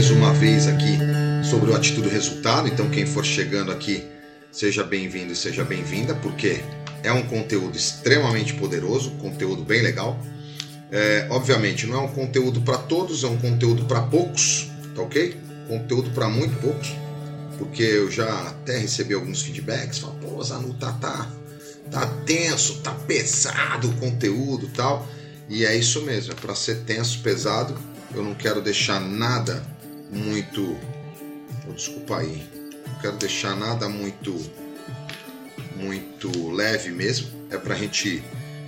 mais uma vez aqui sobre o Atitude Resultado. Então quem for chegando aqui, seja bem-vindo e seja bem-vinda, porque é um conteúdo extremamente poderoso, conteúdo bem legal. Obviamente não é um conteúdo para todos, é um conteúdo para poucos, tá ok? Conteúdo para muito poucos, porque eu já até recebi alguns feedbacks, falo, pô, Zanu, tá tenso, tá pesado o conteúdo e tal, e é isso mesmo, é para ser tenso, pesado. Eu não quero deixar nada muito, desculpa aí, não quero deixar nada muito leve mesmo, é para a gente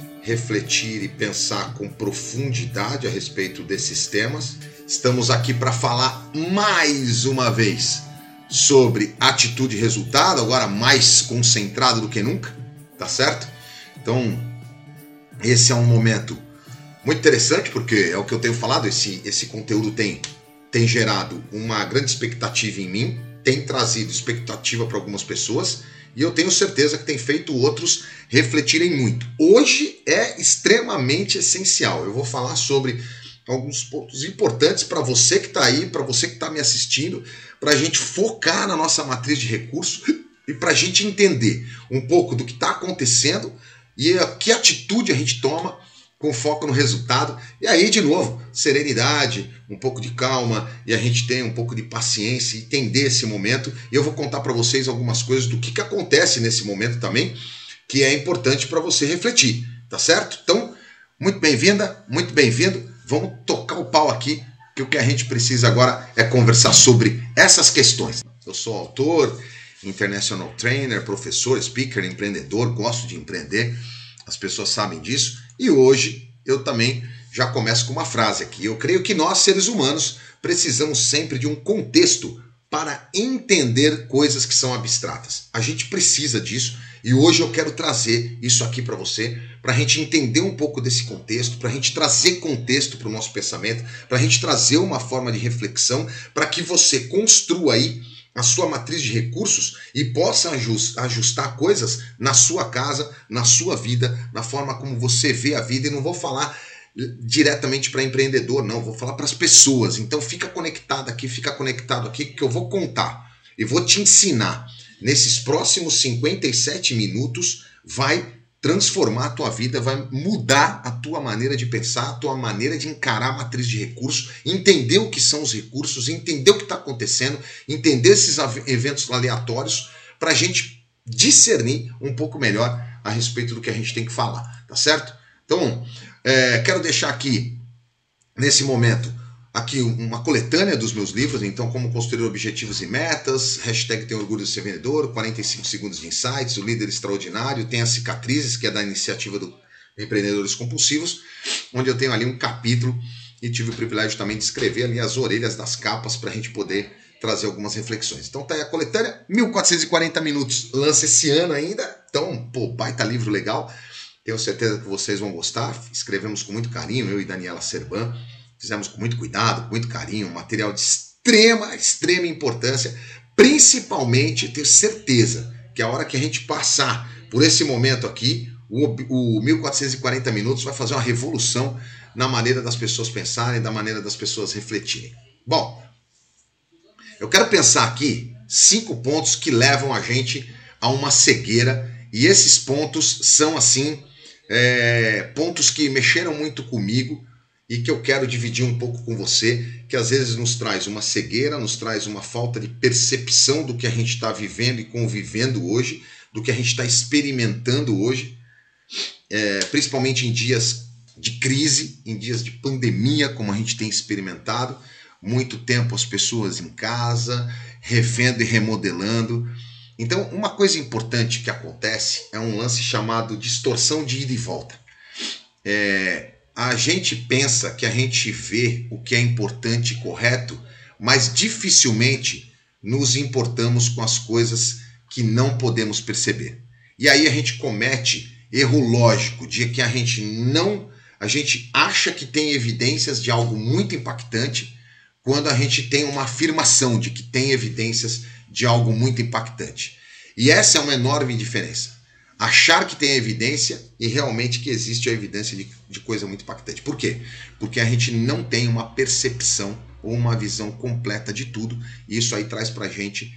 refletir e pensar com profundidade a respeito desses temas. Estamos aqui para falar mais uma vez sobre atitude e resultado, agora mais concentrado do que nunca, tá certo? Então, esse é um momento muito interessante, porque é o que eu tenho falado, esse conteúdo tem gerado uma grande expectativa em mim, tem trazido expectativa para algumas pessoas, e eu tenho certeza que tem feito outros refletirem muito. Hoje é extremamente essencial. Eu vou falar sobre alguns pontos importantes para você que está aí, para você que está me assistindo, para a gente focar na nossa matriz de recursos e para a gente entender um pouco do que está acontecendo e que atitude a gente toma com foco no resultado. E aí, de novo, serenidade, um pouco de calma, e a gente tem um pouco de paciência e entender esse momento. E eu vou contar para vocês algumas coisas do que acontece nesse momento também, que é importante para você refletir, tá certo? Então, muito bem-vinda, muito bem-vindo. Vamos tocar o pau aqui, que o que a gente precisa agora é conversar sobre essas questões. Eu sou autor, international trainer, professor, speaker, empreendedor, gosto de empreender, as pessoas sabem disso. E hoje eu também já começo com uma frase aqui. Eu creio que nós, seres humanos, precisamos sempre de um contexto para entender coisas que são abstratas. A gente precisa disso e hoje eu quero trazer isso aqui para você, para a gente entender um pouco desse contexto, para a gente trazer contexto para o nosso pensamento, para a gente trazer uma forma de reflexão, para que você construa aí a sua matriz de recursos e possa ajustar coisas na sua casa, na sua vida, na forma como você vê a vida. E não vou falar diretamente para empreendedor, não, vou falar para as pessoas. Então fica conectado aqui, que eu vou contar e vou te ensinar. Nesses próximos 57 minutos vai transformar a tua vida, vai mudar a tua maneira de pensar, a tua maneira de encarar a matriz de recursos, entender o que são os recursos, entender o que está acontecendo, entender esses eventos aleatórios, para a gente discernir um pouco melhor a respeito do que a gente tem que falar, tá certo? Então, quero deixar aqui, nesse momento, aqui uma coletânea dos meus livros, então como construir objetivos e metas, hashtag tenho orgulho de ser vendedor, 45 segundos de insights, o líder extraordinário, tem as cicatrizes, que é da iniciativa do Empreendedores Compulsivos, onde eu tenho ali um capítulo e tive o privilégio também de escrever ali as orelhas das capas para a gente poder trazer algumas reflexões. Então tá aí a coletânea, 1440 minutos, lança esse ano ainda, então baita livro legal, tenho certeza que vocês vão gostar, escrevemos com muito carinho, eu e Daniela Serban, fizemos com muito cuidado, com muito carinho, um material de extrema importância, principalmente ter certeza que a hora que a gente passar por esse momento aqui, o 1440 minutos vai fazer uma revolução na maneira das pessoas pensarem, da maneira das pessoas refletirem. Bom, eu quero pensar aqui 5 pontos que levam a gente a uma cegueira, e esses pontos são assim, pontos que mexeram muito comigo, e que eu quero dividir um pouco com você, que às vezes nos traz uma cegueira, nos traz uma falta de percepção do que a gente está vivendo e convivendo hoje, do que a gente está experimentando hoje, principalmente em dias de crise, em dias de pandemia, como a gente tem experimentado, muito tempo as pessoas em casa, revendo e remodelando. Então, uma coisa importante que acontece é um lance chamado distorção de ida e volta. A gente pensa que a gente vê o que é importante e correto, mas dificilmente nos importamos com as coisas que não podemos perceber. E aí a gente comete erro lógico de que a gente acha que tem evidências de algo muito impactante, quando a gente tem uma afirmação de que tem evidências de algo muito impactante. E essa é uma enorme diferença. achar que tem evidência e realmente que existe a evidência de coisa muito impactante. Por quê? Porque a gente não tem uma percepção ou uma visão completa de tudo, e isso aí traz pra gente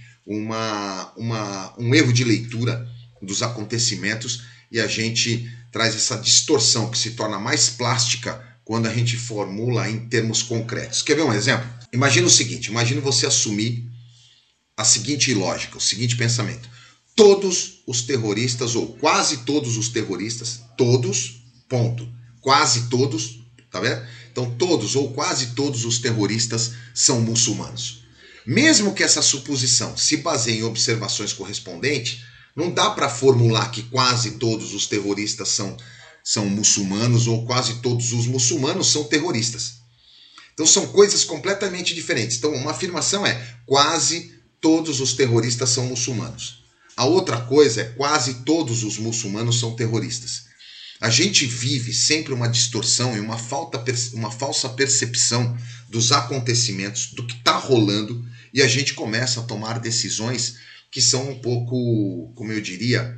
um erro de leitura dos acontecimentos, e a gente traz essa distorção que se torna mais plástica quando a gente formula em termos concretos. Quer ver um exemplo? Imagina o seguinte, imagina você assumir a seguinte lógica, o seguinte pensamento. Todos os terroristas, ou quase todos os terroristas, todos, ponto, quase todos, tá vendo? Então todos ou quase todos os terroristas são muçulmanos. Mesmo que essa suposição se baseie em observações correspondentes, não dá para formular que quase todos os terroristas são muçulmanos ou quase todos os muçulmanos são terroristas. Então são coisas completamente diferentes. Então uma afirmação é quase todos os terroristas são muçulmanos. A outra coisa é quase todos os muçulmanos são terroristas. A gente vive sempre uma distorção e uma falsa percepção dos acontecimentos, do que está rolando, e a gente começa a tomar decisões que são um pouco, como eu diria,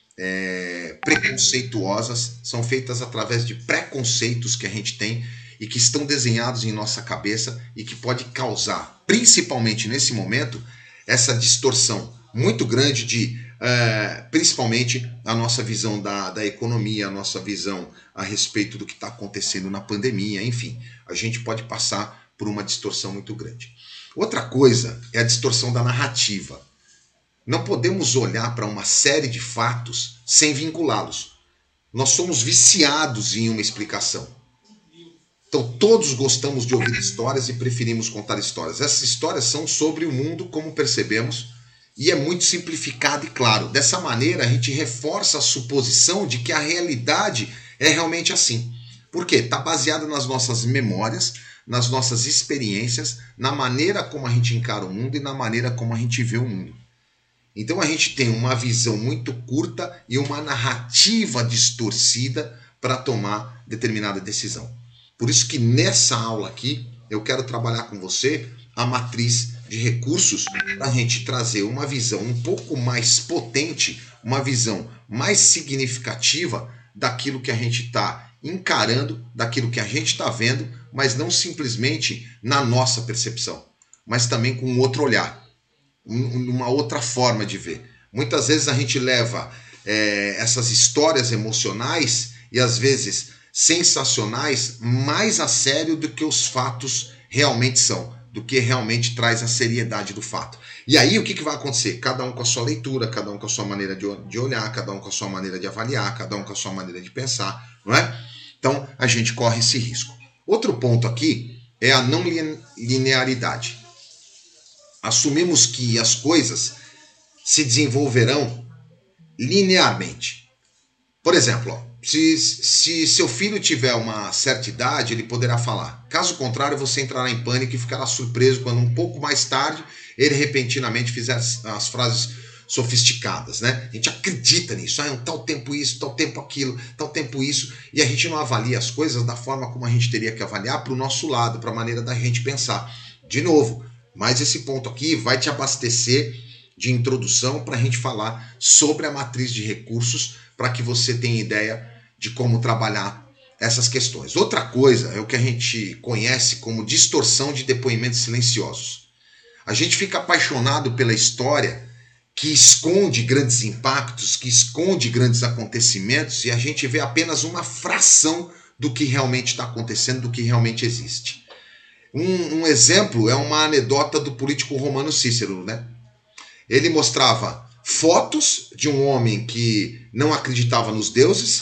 preconceituosas, são feitas através de preconceitos que a gente tem e que estão desenhados em nossa cabeça e que pode causar, principalmente nesse momento, essa distorção muito grande de, principalmente, a nossa visão da economia, a nossa visão a respeito do que está acontecendo na pandemia, enfim, a gente pode passar por uma distorção muito grande. Outra coisa é a distorção da narrativa. Não podemos olhar para uma série de fatos sem vinculá-los. Nós somos viciados em uma explicação. Então todos gostamos de ouvir histórias e preferimos contar histórias. Essas histórias são sobre o mundo como percebemos e é muito simplificado e claro. Dessa maneira a gente reforça a suposição de que a realidade é realmente assim. Por quê? Está baseada nas nossas memórias, nas nossas experiências, na maneira como a gente encara o mundo e na maneira como a gente vê o mundo. Então a gente tem uma visão muito curta e uma narrativa distorcida para tomar determinada decisão. Por isso que nessa aula aqui eu quero trabalhar com você a matriz de recursos para a gente trazer uma visão um pouco mais potente, uma visão mais significativa daquilo que a gente está encarando, daquilo que a gente está vendo, mas não simplesmente na nossa percepção, mas também com um outro olhar, uma outra forma de ver. Muitas vezes a gente leva essas histórias emocionais e às vezes sensacionais mais a sério do que os fatos realmente são, do que realmente traz a seriedade do fato. E aí o que vai acontecer? Cada um com a sua leitura, cada um com a sua maneira de olhar, cada um com a sua maneira de avaliar, cada um com a sua maneira de pensar, não é? Então a gente corre esse risco. Outro ponto aqui é a não linearidade. Assumimos que as coisas se desenvolverão linearmente. Por exemplo, se seu filho tiver uma certa idade, ele poderá falar. Caso contrário, você entrará em pânico e ficará surpreso quando um pouco mais tarde ele repentinamente fizer as frases sofisticadas, né? A gente acredita nisso, um tal tempo isso, tal tempo aquilo, tal tempo isso, e a gente não avalia as coisas da forma como a gente teria que avaliar para o nosso lado, para a maneira da gente pensar. De novo, mas esse ponto aqui vai te abastecer de introdução para a gente falar sobre a matriz de recursos, para que você tenha ideia de como trabalhar essas questões. Outra coisa é o que a gente conhece como distorção de depoimentos silenciosos. A gente fica apaixonado pela história que esconde grandes impactos, que esconde grandes acontecimentos, e a gente vê apenas uma fração do que realmente está acontecendo, do que realmente existe. Um exemplo é uma anedota do político romano Cícero, né? Ele mostrava fotos de um homem que não acreditava nos deuses,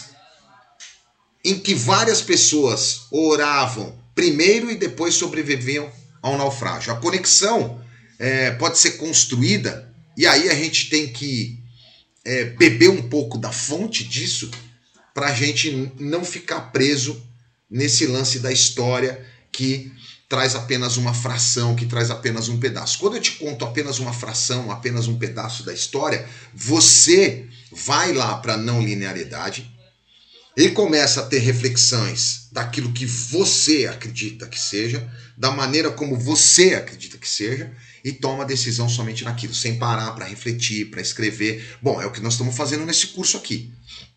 em que várias pessoas oravam primeiro e depois sobreviviam ao naufrágio. A conexão pode ser construída, e aí a gente tem que beber um pouco da fonte disso para a gente não ficar preso nesse lance da história que traz apenas uma fração, que traz apenas um pedaço. Quando eu te conto apenas uma fração, apenas um pedaço da história, você vai lá para a não linearidade e começa a ter reflexões daquilo que você acredita que seja, da maneira como você acredita que seja, e toma a decisão somente naquilo, sem parar para refletir, para escrever. Bom, é o que nós estamos fazendo nesse curso aqui.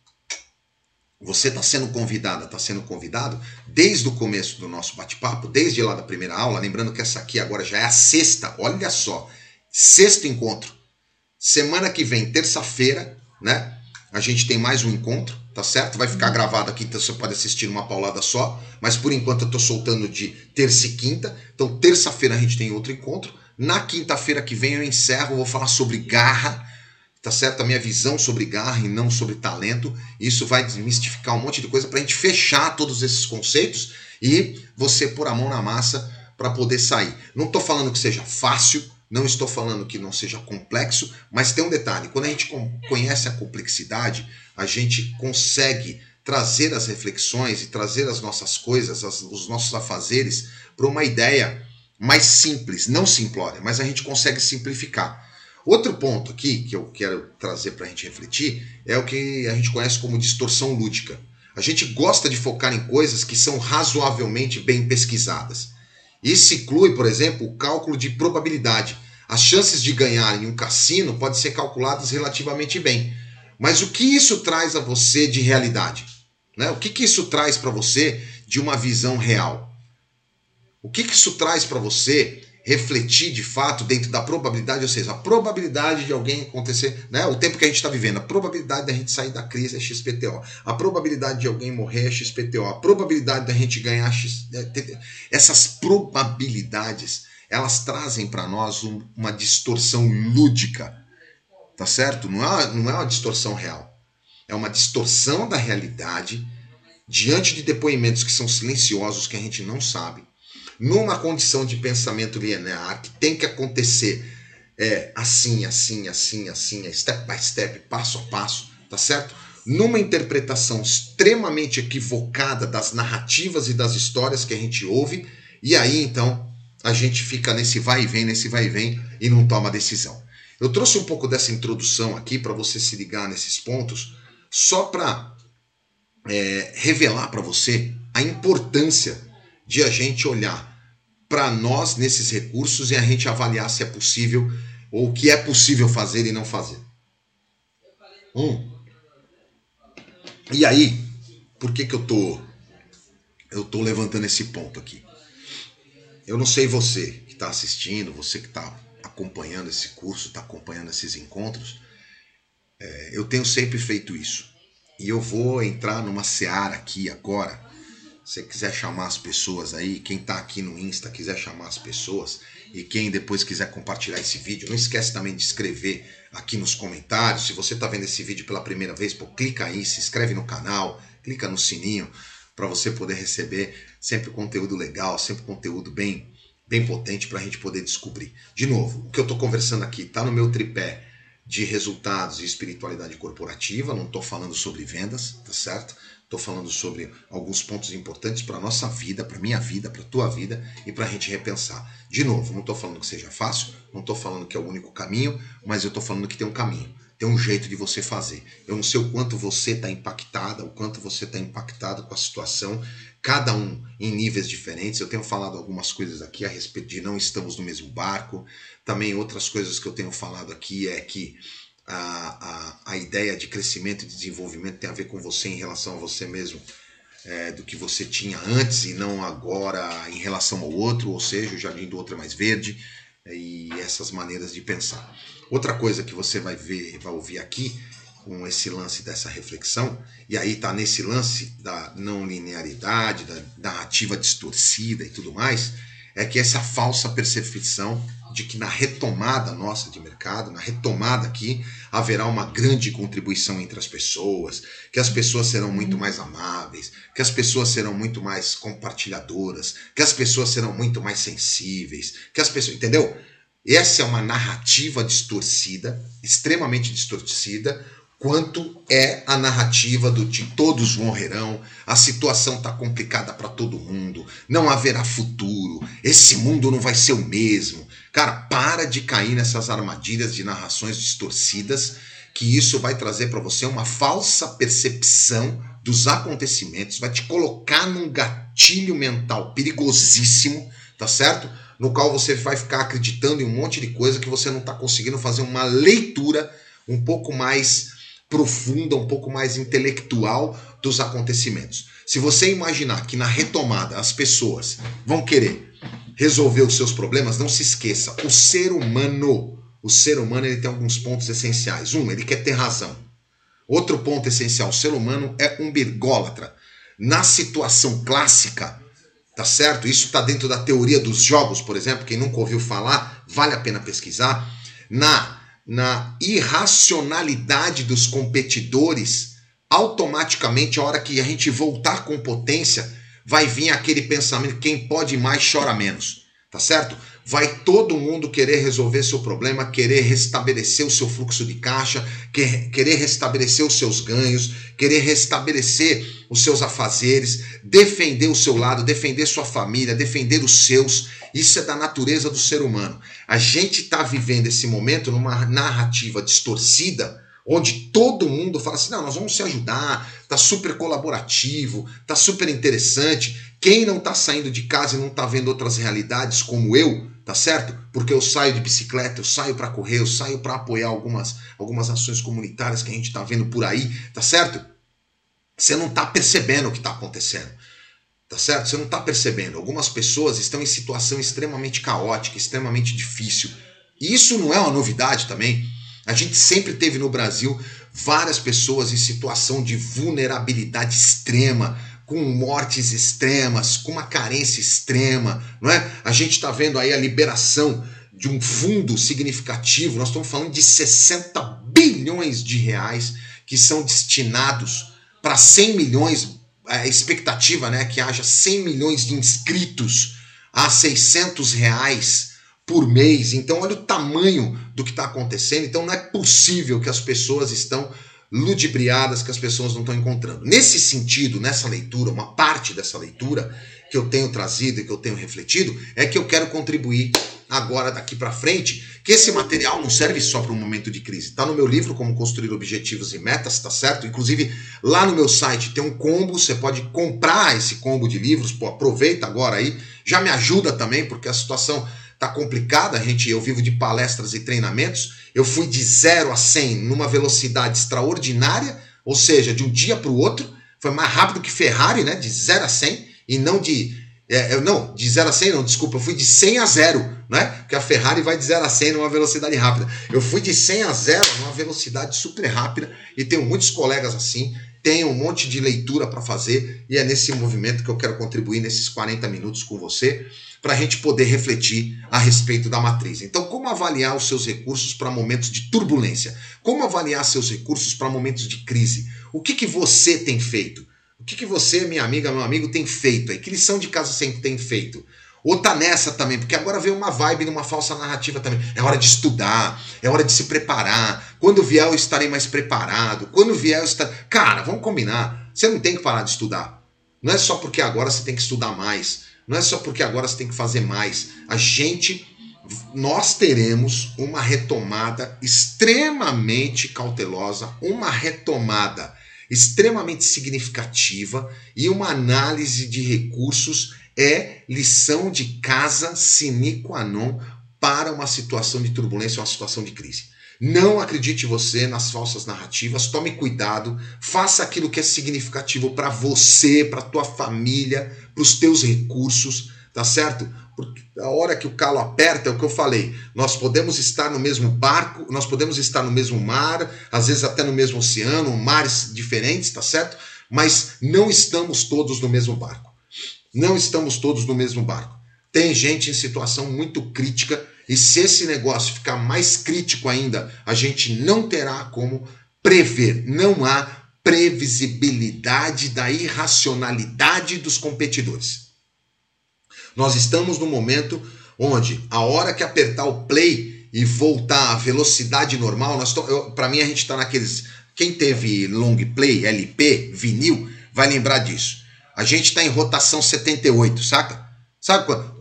Você está sendo convidado desde o começo do nosso bate-papo, desde lá da primeira aula, lembrando que essa aqui agora já é a sexta, olha só, sexto encontro. Semana que vem, terça-feira, né? A gente tem mais um encontro, tá certo? Vai ficar gravado aqui, então você pode assistir uma paulada só, mas por enquanto eu estou soltando de terça e quinta, então terça-feira a gente tem outro encontro. Na quinta-feira que vem eu encerro, vou falar sobre garra, tá certo? A minha visão sobre garra e não sobre talento. Isso vai desmistificar um monte de coisa para a gente fechar todos esses conceitos e você pôr a mão na massa para poder sair. Não estou falando que seja fácil, não estou falando que não seja complexo, mas tem um detalhe. Quando a gente conhece a complexidade, a gente consegue trazer as reflexões e trazer as nossas coisas, os nossos afazeres para uma ideia mais simples, não simplória, mas a gente consegue simplificar. Outro ponto aqui que eu quero trazer para a gente refletir é o que a gente conhece como distorção lúdica. A gente gosta de focar em coisas que são razoavelmente bem pesquisadas. Isso inclui, por exemplo, o cálculo de probabilidade. As chances de ganhar em um cassino podem ser calculadas relativamente bem. Mas o que isso traz a você de realidade? Né? O que isso traz para você de uma visão real? O que isso traz para você refletir de fato dentro da probabilidade, ou seja, a probabilidade de alguém acontecer, né? O tempo que a gente está vivendo, a probabilidade da gente sair da crise é XPTO, a probabilidade de alguém morrer é XPTO, a probabilidade da gente ganhar essas probabilidades, elas trazem para nós uma distorção lúdica, tá certo? Não é uma distorção real, é uma distorção da realidade diante de depoimentos que são silenciosos, que a gente não sabe, numa condição de pensamento linear, que tem que acontecer assim, step by step, passo a passo, tá certo? Numa interpretação extremamente equivocada das narrativas e das histórias que a gente ouve, e aí então a gente fica nesse vai e vem e não toma decisão. Eu trouxe um pouco dessa introdução aqui para você se ligar nesses pontos, só para revelar para você a importância de a gente olhar para nós nesses recursos e a gente avaliar se é possível ou o que é possível fazer e não fazer. E aí, por que eu tô levantando esse ponto aqui? Eu não sei você que está assistindo, você que está acompanhando esse curso, está acompanhando esses encontros, eu tenho sempre feito isso. E eu vou entrar numa seara aqui agora. Se você quiser chamar as pessoas aí, quem está aqui no Insta quiser chamar as pessoas e quem depois quiser compartilhar esse vídeo, não esquece também de escrever aqui nos comentários. Se você está vendo esse vídeo pela primeira vez, clica aí, se inscreve no canal, clica no sininho para você poder receber sempre conteúdo legal, sempre conteúdo bem potente para a gente poder descobrir. De novo, o que eu estou conversando aqui está no meu tripé de resultados e espiritualidade corporativa, não estou falando sobre vendas, tá certo? Estou falando sobre alguns pontos importantes para a nossa vida, para a minha vida, para a tua vida e para a gente repensar. De novo, não estou falando que seja fácil, não estou falando que é o único caminho, mas eu estou falando que tem um caminho, tem um jeito de você fazer. Eu não sei o quanto você está impactada, o quanto você está impactado com a situação, cada um em níveis diferentes. Eu tenho falado algumas coisas aqui a respeito de não estamos no mesmo barco. Também outras coisas que eu tenho falado aqui é que a ideia de crescimento e desenvolvimento tem a ver com você em relação a você mesmo, do que você tinha antes e não agora em relação ao outro, ou seja, o jardim do outro é mais verde, e essas maneiras de pensar. Outra coisa que você vai ouvir aqui com esse lance dessa reflexão, e aí está nesse lance da não linearidade, da narrativa distorcida e tudo mais, é que essa falsa percepção de que na retomada nossa de mercado, na retomada aqui, haverá uma grande contribuição entre as pessoas, que as pessoas serão muito mais amáveis, que as pessoas serão muito mais compartilhadoras, que as pessoas serão muito mais sensíveis, que as pessoas... Entendeu? Essa é uma narrativa distorcida, extremamente distorcida, quanto é a narrativa do de todos morrerão, a situação está complicada para todo mundo, não haverá futuro, esse mundo não vai ser o mesmo. Cara, para de cair nessas armadilhas de narrações distorcidas, que isso vai trazer para você uma falsa percepção dos acontecimentos, vai te colocar num gatilho mental perigosíssimo, tá certo? no qual você vai ficar acreditando em um monte de coisa que você não está conseguindo fazer uma leitura um pouco mais profunda, um pouco mais intelectual dos acontecimentos. Se você imaginar que na retomada as pessoas vão querer resolver os seus problemas, não se esqueça, o ser humano ele tem alguns pontos essenciais. Ele quer ter razão. Outro ponto essencial, o ser humano é um birgólatra. Na situação clássica, tá certo? Isso está dentro da teoria dos jogos, por exemplo, quem nunca ouviu falar, vale a pena pesquisar. Na irracionalidade dos competidores, automaticamente, a hora que a gente voltar com potência, vai vir aquele pensamento, quem pode mais chora menos, tá certo? Vai todo mundo querer resolver seu problema, querer restabelecer o seu fluxo de caixa, querer restabelecer os seus ganhos, querer restabelecer os seus afazeres, defender o seu lado, defender sua família, defender os seus. Isso é da natureza do ser humano. A gente está vivendo esse momento numa narrativa distorcida, onde todo mundo fala assim, não, nós vamos se ajudar, tá super colaborativo, tá super interessante. Quem não tá saindo de casa e não tá vendo outras realidades como eu, tá certo? Porque eu saio de bicicleta, eu saio para correr, eu saio para apoiar algumas ações comunitárias que a gente tá vendo por aí, tá certo? Você não tá percebendo o que tá acontecendo, tá certo? Você não tá percebendo. Algumas pessoas estão em situação extremamente caótica, extremamente difícil. E isso não é uma novidade também. A gente sempre teve no Brasil várias pessoas em situação de vulnerabilidade extrema, com mortes extremas, com uma carência extrema, não é? A gente está vendo aí a liberação de um fundo significativo, nós estamos falando de 60 bilhões de reais que são destinados para 100 milhões, a expectativa, né, que haja 100 milhões de inscritos a R$600 por mês. Então olha o tamanho do que está acontecendo. Então não é possível que as pessoas estão ludibriadas, que as pessoas não estão encontrando. Nesse sentido, nessa leitura, uma parte dessa leitura que eu tenho trazido e que eu tenho refletido, é que eu quero contribuir agora daqui para frente, que esse material não serve só para um momento de crise. Está no meu livro, Como Construir Objetivos e Metas, tá certo? Inclusive, lá no meu site tem um combo, você pode comprar esse combo de livros, pô, aproveita agora aí, já me ajuda também, porque a situação tá complicada, eu vivo de palestras e treinamentos, eu fui de 0 a 100 numa velocidade extraordinária, ou seja, de um dia para o outro, foi mais rápido que Ferrari, né, de 0 a 100, e não de 0 a 100 não, desculpa, eu fui de 100 a 0, né, porque a Ferrari vai de 0 a 100 numa velocidade rápida, eu fui de 100 a 0 numa velocidade super rápida, e tenho muitos colegas assim, tenho um monte de leitura para fazer, e é nesse movimento que eu quero contribuir nesses 40 minutos com você, para a gente poder refletir a respeito da matriz. Então, como avaliar os seus recursos para momentos de turbulência? Como avaliar seus recursos para momentos de crise? O que você tem feito? O que você, minha amiga, meu amigo, tem feito aí? Que lição de casa você tem feito? Ou tá nessa também, porque agora veio uma vibe numa falsa narrativa também. É hora de estudar, é hora de se preparar. Quando vier eu estarei mais preparado. Quando vier eu estarei... Cara, vamos combinar. Você não tem que parar de estudar. Não é só porque agora você tem que estudar mais. Não é só porque agora você tem que fazer mais. Nós teremos uma retomada extremamente cautelosa, uma retomada extremamente significativa e uma análise de recursos é lição de casa sine qua non para uma situação de turbulência, uma situação de crise. Não acredite você nas falsas narrativas, tome cuidado, faça aquilo que é significativo para você, para tua família, para os teus recursos, tá certo? Porque a hora que o calo aperta, é o que eu falei, nós podemos estar no mesmo barco, nós podemos estar no mesmo mar, às vezes até no mesmo oceano, mares diferentes, tá certo? Mas não estamos todos no mesmo barco. Não estamos todos no mesmo barco. Tem gente em situação muito crítica, e se esse negócio ficar mais crítico ainda, a gente não terá como prever. Não há previsibilidade da irracionalidade dos competidores. Nós estamos no momento onde, a hora que apertar o play e voltar à velocidade normal, para mim a gente está naqueles... Quem teve long play, LP, vinil, vai lembrar disso. A gente está em rotação 78, saca? Sabe quando...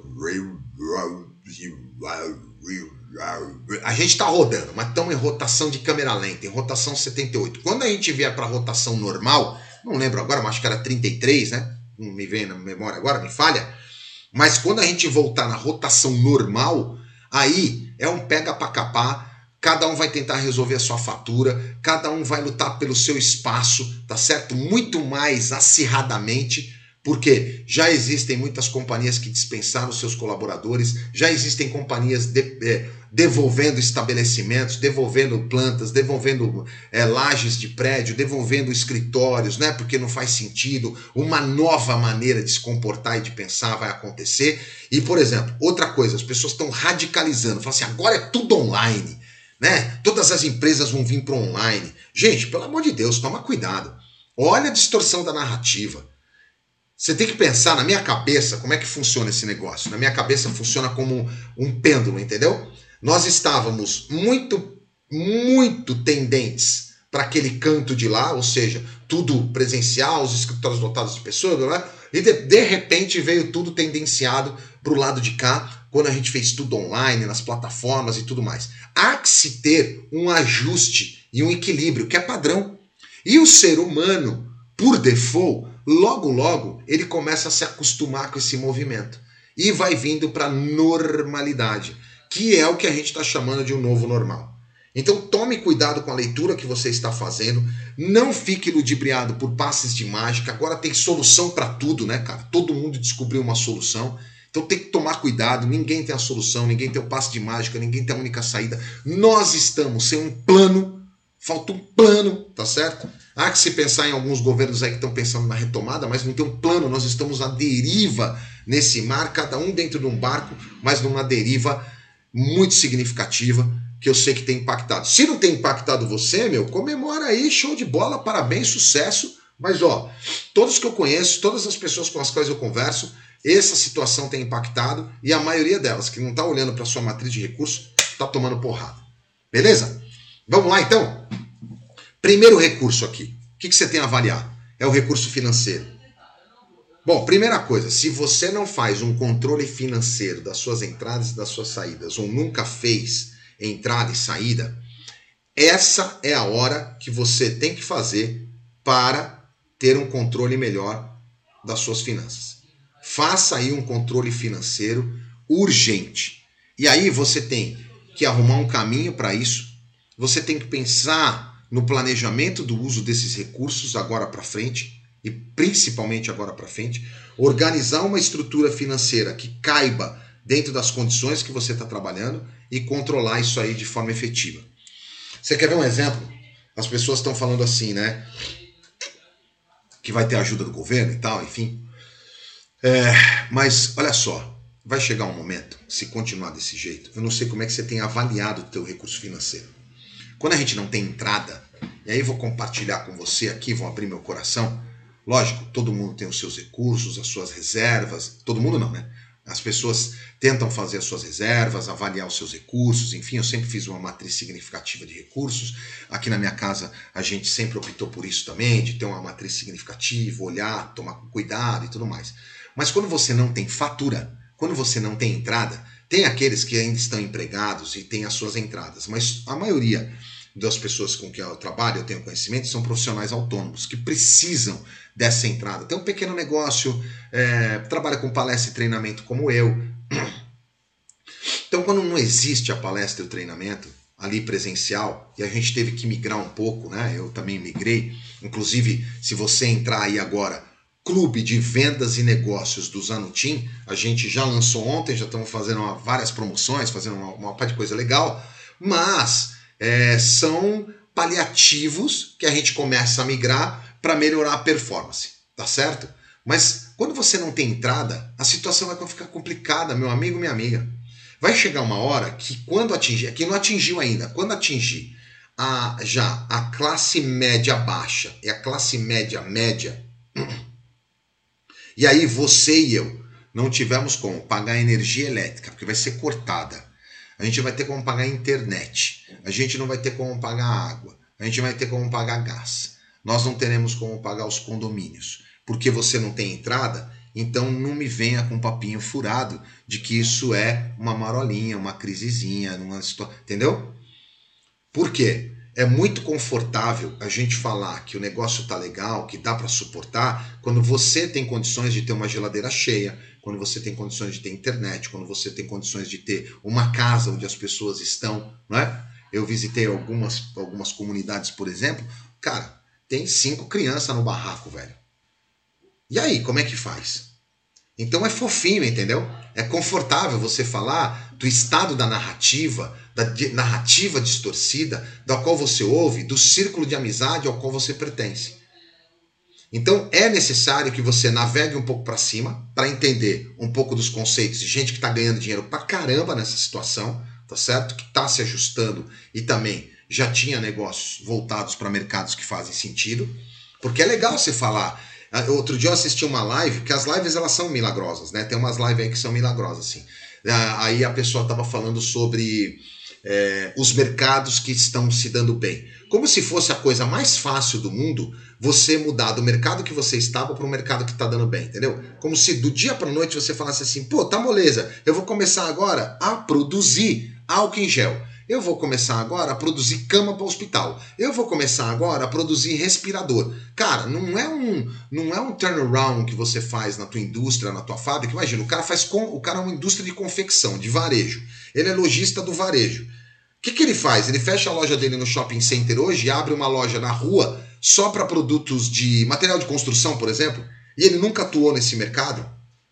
A gente está rodando, mas estamos em rotação de câmera lenta, em rotação 78. Quando a gente vier para a rotação normal, não lembro agora, mas acho que era 33, né? Não me vem na memória agora, me falha. Mas quando a gente voltar na rotação normal, aí é um pega pra capar, cada um vai tentar resolver a sua fatura, cada um vai lutar pelo seu espaço, tá certo? Muito mais acirradamente, porque já existem muitas companhias que dispensaram seus colaboradores, já existem companhias devolvendo estabelecimentos, devolvendo plantas, devolvendo lajes de prédio, devolvendo escritórios, né? Porque não faz sentido, uma nova maneira de se comportar e de pensar vai acontecer. E, por exemplo, outra coisa, as pessoas estão radicalizando, falam assim, agora é tudo online, né? Todas as empresas vão vir para o online. Gente, pelo amor de Deus, toma cuidado. Olha a distorção da narrativa. Você tem que pensar, na minha cabeça, como é que funciona esse negócio. Na minha cabeça funciona como um pêndulo, entendeu? Nós estávamos muito tendentes para aquele canto de lá, ou seja, tudo presencial, os escritórios lotados de pessoas, blá, blá, e de repente veio tudo tendenciado para o lado de cá, quando a gente fez tudo online, nas plataformas e tudo mais. Há que se ter um ajuste e um equilíbrio, que é padrão. E o ser humano, por default, logo, ele começa a se acostumar com esse movimento. E vai vindo para a normalidade, que é o que a gente está chamando de um novo normal. Então tome cuidado com a leitura que você está fazendo, não fique ludibriado por passes de mágica, agora tem solução para tudo, né, cara? Todo mundo descobriu uma solução, então tem que tomar cuidado, ninguém tem a solução, ninguém tem o passe de mágica, ninguém tem a única saída. Nós estamos sem um plano, falta um plano, tá certo? Há que se pensar em alguns governos aí que estão pensando na retomada, mas não tem um plano, nós estamos à deriva nesse mar, cada um dentro de um barco, mas numa deriva muito significativa, que eu sei que tem impactado. Se não tem impactado você, comemora aí, show de bola, parabéns, sucesso. Mas, todos que eu conheço, todas as pessoas com as quais eu converso, essa situação tem impactado e a maioria delas, que não está olhando para sua matriz de recursos, está tomando porrada. Beleza? Vamos lá, então? Primeiro recurso aqui. O que você tem a avaliar? É o recurso financeiro. Bom, primeira coisa, se você não faz um controle financeiro das suas entradas e das suas saídas, ou nunca fez entrada e saída, essa é a hora que você tem que fazer para ter um controle melhor das suas finanças. Faça aí um controle financeiro urgente. E aí você tem que arrumar um caminho para isso, você tem que pensar no planejamento do uso desses recursos agora para frente, e principalmente agora para frente, organizar uma estrutura financeira que caiba dentro das condições que você está trabalhando e controlar isso aí de forma efetiva. Você quer ver um exemplo? As pessoas estão falando assim, né? Que vai ter ajuda do governo e tal, enfim. Mas, olha só, vai chegar um momento, se continuar desse jeito, eu não sei como é que você tem avaliado o teu recurso financeiro. Quando a gente não tem entrada, e aí vou compartilhar com você aqui, vou abrir meu coração. Lógico, todo mundo tem os seus recursos, as suas reservas. Todo mundo não, né? As pessoas tentam fazer as suas reservas, avaliar os seus recursos, enfim, eu sempre fiz uma matriz significativa de recursos. Aqui na minha casa a gente sempre optou por isso também, de ter uma matriz significativa, olhar, tomar cuidado e tudo mais. Mas quando você não tem fatura, quando você não tem entrada, tem aqueles que ainda estão empregados e têm as suas entradas, mas a maioria das pessoas com quem eu trabalho, eu tenho conhecimento, são profissionais autônomos que precisam dessa entrada. Tem um pequeno negócio, trabalha com palestra e treinamento como eu. Então, quando não existe a palestra e o treinamento ali presencial, e a gente teve que migrar um pouco, né? Eu também migrei. Inclusive, se você entrar aí agora, Clube de Vendas e Negócios do Zanutim, a gente já lançou ontem, já estamos fazendo várias promoções, fazendo uma parte de coisa legal, mas são paliativos que a gente começa a migrar para melhorar a performance, tá certo? Mas quando você não tem entrada, a situação vai ficar complicada, meu amigo, minha amiga. Vai chegar uma hora que quando atingir, aqui não atingiu ainda, quando atingir já a classe média baixa e a classe média média, e aí você e eu não tivemos como pagar energia elétrica, porque vai ser cortada. A gente vai ter como pagar a internet. A gente não vai ter como pagar água. A gente vai ter como pagar gás. Nós não teremos como pagar os condomínios. Porque você não tem entrada, então não me venha com um papinho furado de que isso é uma marolinha, uma crisezinha, entendeu? Por quê? É muito confortável a gente falar que o negócio tá legal, que dá para suportar, quando você tem condições de ter uma geladeira cheia, quando você tem condições de ter internet, quando você tem condições de ter uma casa onde as pessoas estão, não é? Eu visitei algumas comunidades, por exemplo, cara, tem 5 crianças no barraco, velho. E aí, como é que faz? Então é fofinho, entendeu? É confortável você falar do estado da narrativa, narrativa distorcida, da qual você ouve, do círculo de amizade ao qual você pertence. Então é necessário que você navegue um pouco para cima para entender um pouco dos conceitos de gente que está ganhando dinheiro pra caramba nessa situação, tá certo? Que está se ajustando e também já tinha negócios voltados para mercados que fazem sentido, porque é legal você falar. Outro dia eu assisti uma live, porque as lives elas são milagrosas, né? Tem umas lives aí que são milagrosas, assim. Aí a pessoa estava falando sobre os mercados que estão se dando bem. Como se fosse a coisa mais fácil do mundo você mudar do mercado que você estava para o mercado que está dando bem, entendeu? Como se do dia para noite você falasse assim, pô, tá moleza, eu vou começar agora a produzir álcool em gel. Eu vou começar agora a produzir cama para o hospital. Eu vou começar agora a produzir respirador. Cara, não é um turnaround que você faz na tua indústria, na tua fábrica. Imagina, o cara é uma indústria de confecção, de varejo. Ele é lojista do varejo. O que ele faz? Ele fecha a loja dele no shopping center hoje e abre uma loja na rua só para produtos de material de construção, por exemplo, e ele nunca atuou nesse mercado,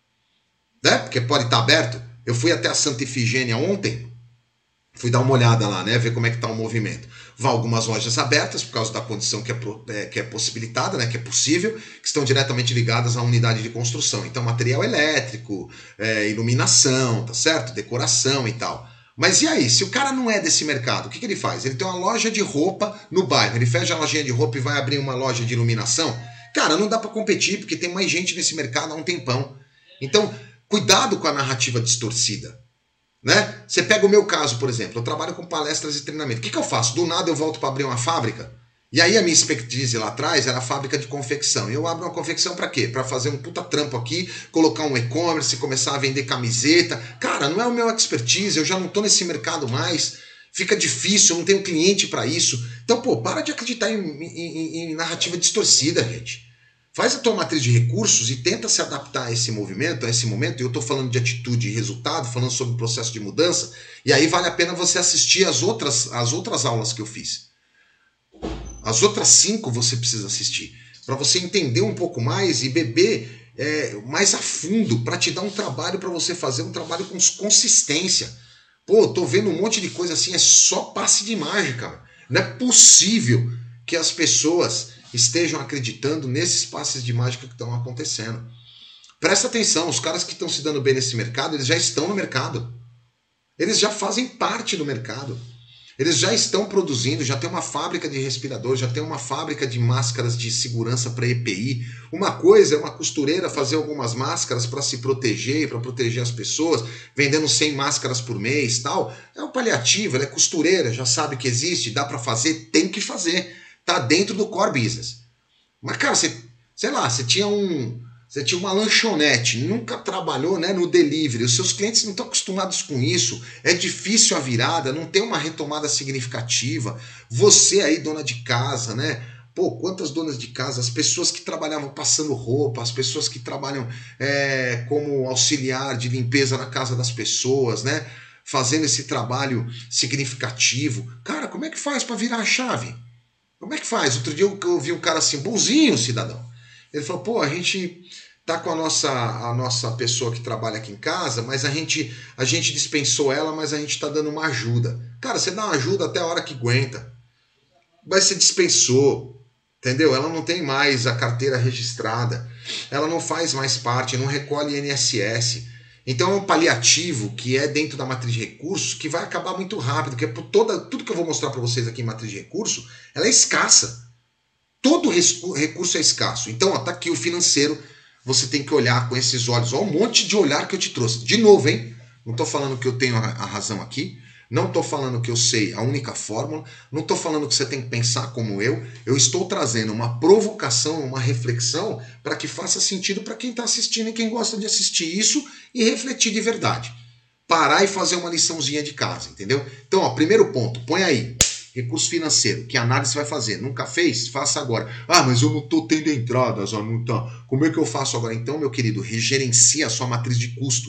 né? Porque pode estar aberto. Eu fui até a Santa Efigênia ontem, fui dar uma olhada lá, né? Ver como é que está o movimento. Vá algumas lojas abertas, por causa da condição que é possibilitada, né? Que é possível, que estão diretamente ligadas à unidade de construção. Então, material elétrico, iluminação, tá certo? Decoração e tal. Mas e aí, se o cara não é desse mercado, o que ele faz? Ele tem uma loja de roupa no bairro, ele fecha a lojinha de roupa e vai abrir uma loja de iluminação? Cara, não dá para competir, porque tem mais gente nesse mercado há um tempão. Então, cuidado com a narrativa distorcida. Né? Você pega o meu caso, por exemplo, eu trabalho com palestras e treinamento. O que eu faço? Do nada eu volto para abrir uma fábrica. E aí a minha expertise lá atrás era a fábrica de confecção. Eu abro uma confecção para quê? Para fazer um puta trampo aqui, colocar um e-commerce, começar a vender camiseta. Cara, não é o meu expertise, eu já não tô nesse mercado mais. Fica difícil, eu não tenho cliente para isso. Então, pô, para de acreditar em narrativa distorcida, gente. Faz a tua matriz de recursos e tenta se adaptar a esse movimento, a esse momento. E eu estou falando de atitude e resultado, falando sobre o processo de mudança. E aí vale a pena você assistir as outras aulas que eu fiz. As outras 5 você precisa assistir. Para você entender um pouco mais e beber mais a fundo. Para te dar um trabalho, para você fazer um trabalho com consistência. Pô, tô vendo um monte de coisa assim, é só passe de mágica. Não é possível que as pessoas estejam acreditando nesses passes de mágica que estão acontecendo. Presta atenção, os caras que estão se dando bem nesse mercado, eles já estão no mercado. Eles já fazem parte do mercado. Eles já estão produzindo, já tem uma fábrica de respirador, já tem uma fábrica de máscaras de segurança para EPI. Uma coisa é uma costureira fazer algumas máscaras para se proteger e para proteger as pessoas, vendendo 100 máscaras por mês, tal. É um paliativo, ela é costureira, já sabe que existe, dá para fazer, tem que fazer. Tá dentro do core business. Mas, cara, você tinha uma lanchonete, nunca trabalhou, né, no delivery, os seus clientes não estão acostumados com isso, é difícil a virada, não tem uma retomada significativa. Você aí, dona de casa, né? Pô, quantas donas de casa, as pessoas que trabalhavam passando roupa, as pessoas que trabalham como auxiliar de limpeza na casa das pessoas, né? Fazendo esse trabalho significativo. Cara, como é que faz para virar a chave? Como é que faz? Outro dia eu vi um cara assim, bonzinho, cidadão. Ele falou, pô, a gente tá com a nossa pessoa que trabalha aqui em casa, mas a gente dispensou ela, mas a gente tá dando uma ajuda. Cara, você dá uma ajuda até a hora que aguenta. Mas você dispensou, entendeu? Ela não tem mais a carteira registrada, ela não faz mais parte, não recolhe INSS. Então é um paliativo que é dentro da matriz de recursos que vai acabar muito rápido, porque tudo que eu vou mostrar para vocês aqui em matriz de recursos, ela é escassa. Todo recurso é escasso. Então, ó, tá aqui o financeiro, você tem que olhar com esses olhos. Olha um monte de olhar que eu te trouxe. De novo, hein? Não estou falando que eu tenho a razão aqui. Não estou falando que eu sei a única fórmula. Não estou falando que você tem que pensar como eu. Eu estou trazendo uma provocação, uma reflexão para que faça sentido para quem está assistindo e quem gosta de assistir isso e refletir de verdade. Parar e fazer uma liçãozinha de casa, entendeu? Então, ó, primeiro ponto, põe aí. Recurso financeiro, que análise você vai fazer? Nunca fez? Faça agora. Ah, mas eu não estou tendo entradas, ó, não tá. Como é que eu faço agora? Então, meu querido, regerencia a sua matriz de custo.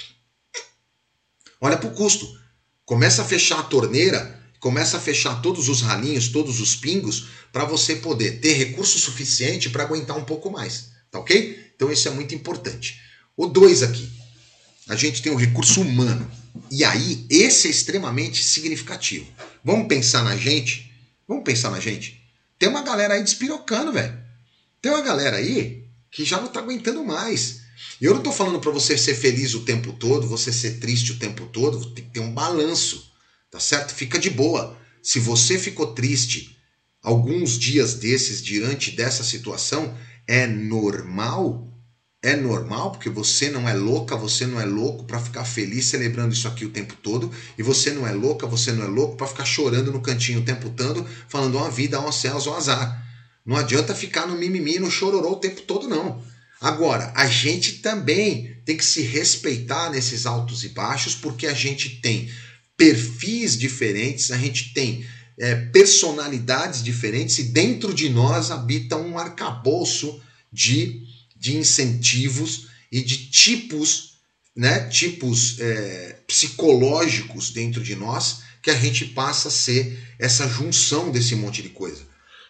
Olha para o custo. Começa a fechar a torneira, começa a fechar todos os ralinhos, todos os pingos, para você poder ter recurso suficiente para aguentar um pouco mais. Tá ok? Então isso é muito importante. O 2 aqui. A gente tem o recurso humano. E aí, esse é extremamente significativo. Vamos pensar na gente? Vamos pensar na gente? Tem uma galera aí despirocando, velho. Tem uma galera aí que já não tá aguentando mais. Eu não tô falando para você ser feliz o tempo todo, você ser triste o tempo todo, tem que ter um balanço, tá certo? Fica de boa. Se você ficou triste alguns dias desses diante dessa situação, é normal. É normal, porque você não é louca, você não é louco para ficar feliz celebrando isso aqui o tempo todo, e você não é louca, você não é louco para ficar chorando no cantinho o tempo todo, falando uma vida, um céus, um azar. Não adianta ficar no mimimi, no chororô o tempo todo, não. Agora, a gente também tem que se respeitar nesses altos e baixos, porque a gente tem perfis diferentes, a gente tem personalidades diferentes, e dentro de nós habita um arcabouço de incentivos e de tipos, né, psicológicos dentro de nós, que a gente passa a ser essa junção desse monte de coisa.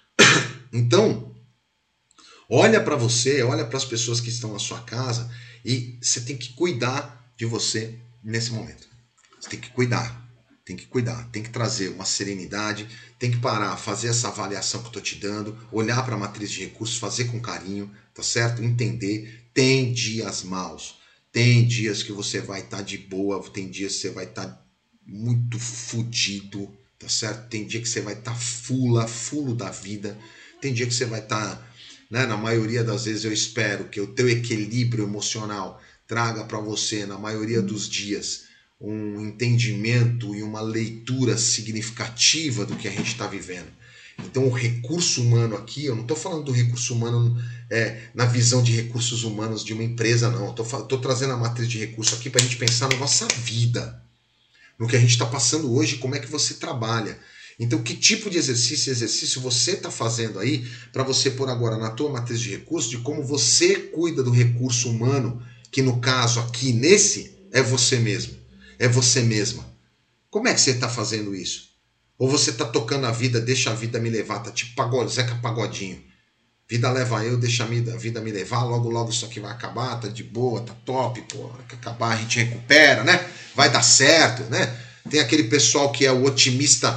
Então, olha para você, olha para as pessoas que estão na sua casa, e você tem que cuidar de você nesse momento. Você tem que cuidar, tem que trazer uma serenidade, tem que parar, fazer essa avaliação que eu estou te dando, olhar para a matriz de recursos, fazer com carinho, tá certo? Entender. Tem dias maus, tem dias que você vai estar de boa, tem dias que você vai estar muito fudido, tá certo? Tem dia que você vai estar fulo da vida, tem dia que você vai estar, né? Na maioria das vezes eu espero que o teu equilíbrio emocional traga para você, na maioria dos dias, um entendimento e uma leitura significativa do que a gente está vivendo. Então o recurso humano aqui, eu não estou falando do recurso humano na visão de recursos humanos de uma empresa, não. Eu estou trazendo a matriz de recurso aqui para a gente pensar na nossa vida, no que a gente está passando hoje, como é que você trabalha. Então que tipo de exercício você está fazendo aí para você pôr agora na tua matriz de recursos de como você cuida do recurso humano, que no caso aqui nesse é você mesmo, é você mesma. Como é que você está fazendo isso? Ou você está tocando a vida, deixa a vida me levar, tá tipo Zeca Pagodinho. Vida leva eu, deixa a vida me levar, logo isso aqui vai acabar, tá de boa, tá top, pô, que acabar a gente recupera, né? Vai dar certo, né? Tem aquele pessoal que é o otimista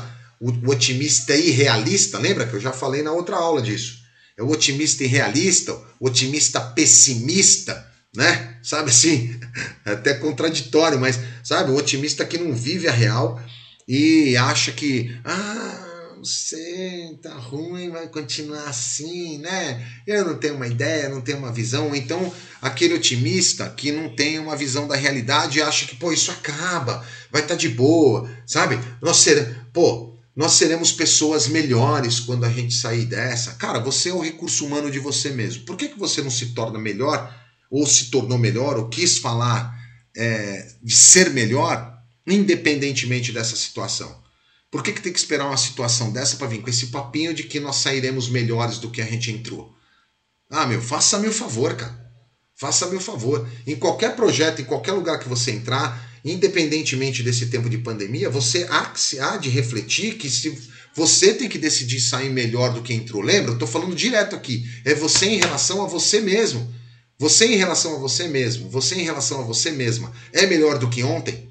irrealista, lembra que eu já falei na outra aula disso? É o otimista irrealista, o otimista pessimista, né? Sabe assim, é até contraditório, mas sabe, o otimista que não vive a real e acha que, não sei, tá ruim, vai continuar assim, né? Eu não tenho uma ideia, não tenho uma visão. Então, aquele otimista que não tem uma visão da realidade acha que, isso acaba, vai estar de boa, sabe? Nós seremos pessoas melhores quando a gente sair dessa. Cara, você é o recurso humano de você mesmo. Por que você não se torna melhor, ou se tornou melhor, ou quis falar de ser melhor, independentemente dessa situação? Por que tem que esperar uma situação dessa para vir com esse papinho de que nós sairemos melhores do que a gente entrou? Faça-me o favor, cara. Faça-me o favor. Em qualquer projeto, em qualquer lugar que você entrar, independentemente desse tempo de pandemia, você há de refletir que se você tem que decidir sair melhor do que entrou. Lembra? Eu estou falando direto aqui. É você em relação a você mesmo. Você em relação a você mesmo. Você em relação a você mesma. É melhor do que ontem?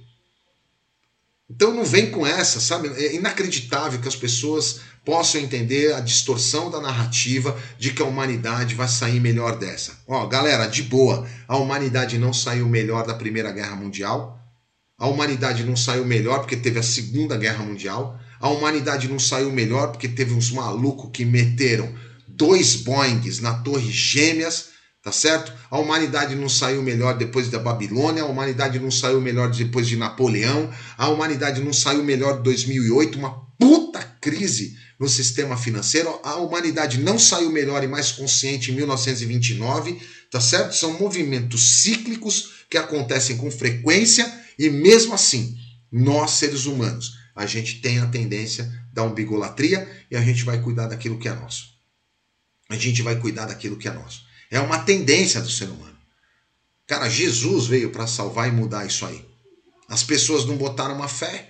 Então não vem com essa, sabe? É inacreditável que as pessoas possam entender a distorção da narrativa de que a humanidade vai sair melhor dessa. Galera, de boa, a humanidade não saiu melhor da Primeira Guerra Mundial, a humanidade não saiu melhor porque teve a Segunda Guerra Mundial, a humanidade não saiu melhor porque teve uns malucos que meteram 2 Boeings na Torre Gêmeas, tá certo? A humanidade não saiu melhor depois da Babilônia, a humanidade não saiu melhor depois de Napoleão, a humanidade não saiu melhor de 2008, uma puta crise no sistema financeiro, a humanidade não saiu melhor e mais consciente em 1929, tá certo? São movimentos cíclicos que acontecem com frequência e mesmo assim, nós seres humanos, a gente tem a tendência da umbigolatria e a gente vai cuidar daquilo que é nosso. A gente vai cuidar daquilo que é nosso. É uma tendência do ser humano. Cara, Jesus veio para salvar e mudar isso aí. As pessoas não botaram uma fé.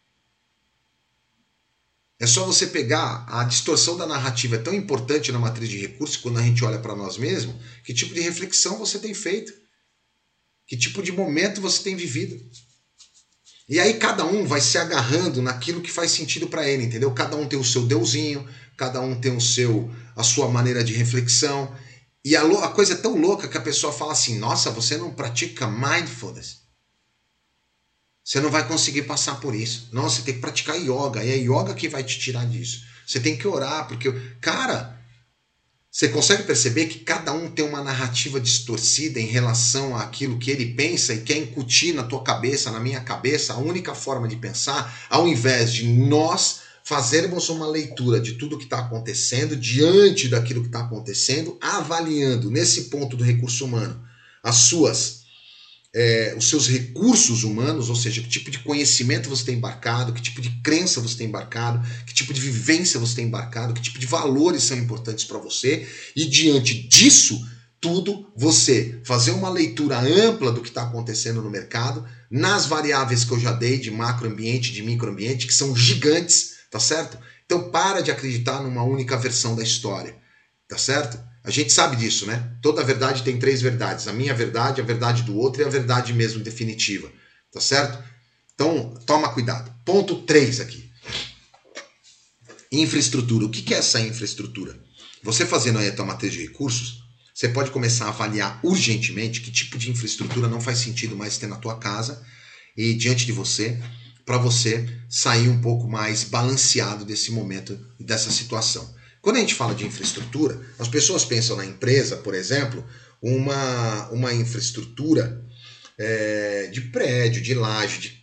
É só você pegar a distorção da narrativa. É tão importante na matriz de recursos, quando a gente olha para nós mesmos, que tipo de reflexão você tem feito. Que tipo de momento você tem vivido. E aí cada um vai se agarrando naquilo que faz sentido para ele, entendeu? Cada um tem o seu deusinho, cada um tem a sua maneira de reflexão. E a coisa é tão louca que a pessoa fala assim, nossa, você não pratica mindfulness. Você não vai conseguir passar por isso. Não, você tem que praticar yoga. E é yoga que vai te tirar disso. Você tem que orar, porque... Cara, você consegue perceber que cada um tem uma narrativa distorcida em relação àquilo que ele pensa e quer incutir na tua cabeça, na minha cabeça, a única forma de pensar, ao invés de nós fazermos uma leitura de tudo que está acontecendo, diante daquilo que está acontecendo, avaliando, nesse ponto do recurso humano, os seus recursos humanos, ou seja, que tipo de conhecimento você tem embarcado, que tipo de crença você tem embarcado, que tipo de vivência você tem embarcado, que tipo de valores são importantes para você, e diante disso tudo, você fazer uma leitura ampla do que está acontecendo no mercado, nas variáveis que eu já dei de macroambiente, de microambiente, que são gigantes, tá certo? Então para de acreditar numa única versão da história, tá certo? A gente sabe disso, né? Toda verdade tem 3 verdades. A minha verdade, a verdade do outro e a verdade mesmo definitiva. Tá certo? Então, toma cuidado. Ponto 3 aqui. Infraestrutura. O que é essa infraestrutura? Você fazendo aí a tua matriz de recursos, você pode começar a avaliar urgentemente que tipo de infraestrutura não faz sentido mais ter na tua casa e diante de você, para você sair um pouco mais balanceado desse momento e dessa situação. Quando a gente fala de infraestrutura, as pessoas pensam na empresa, por exemplo, uma infraestrutura de prédio, de laje,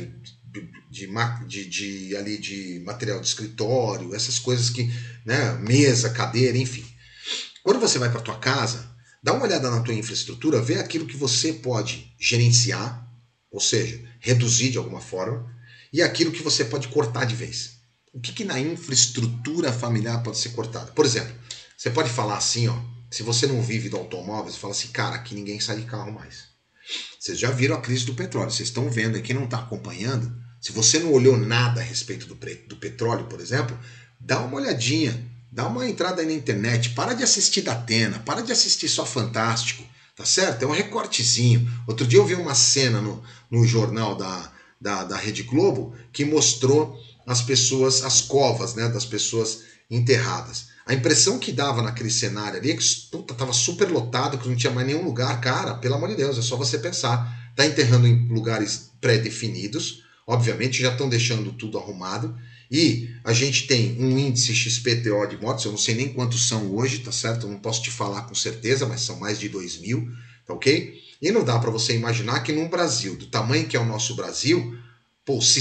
de material de escritório, essas coisas que, né, mesa, cadeira, enfim. Quando você vai para a tua casa, dá uma olhada na tua infraestrutura, vê aquilo que você pode gerenciar, ou seja, reduzir de alguma forma, e aquilo que você pode cortar de vez. O que na infraestrutura familiar pode ser cortado? Por exemplo, você pode falar assim, ó, se você não vive do automóvel, você fala assim, cara, aqui ninguém sai de carro mais. Vocês já viram a crise do petróleo, vocês estão vendo aí, quem não está acompanhando, se você não olhou nada a respeito do petróleo, por exemplo, dá uma olhadinha, dá uma entrada aí na internet, para de assistir Datena, para de assistir só Fantástico, tá certo? É um recortezinho. Outro dia eu vi uma cena no jornal da Rede Globo que mostrou as pessoas, as covas, né, das pessoas enterradas. A impressão que dava naquele cenário ali é que estava super lotado, que não tinha mais nenhum lugar. Cara, pelo amor de Deus, é só você pensar. Tá enterrando em lugares pré-definidos, obviamente já estão deixando tudo arrumado, e a gente tem um índice XPTO de mortes, eu não sei nem quantos são hoje, tá certo? Eu não posso te falar com certeza, mas são mais de 2.000, tá ok? E não dá para você imaginar que num Brasil, do tamanho que é o nosso Brasil, pô, o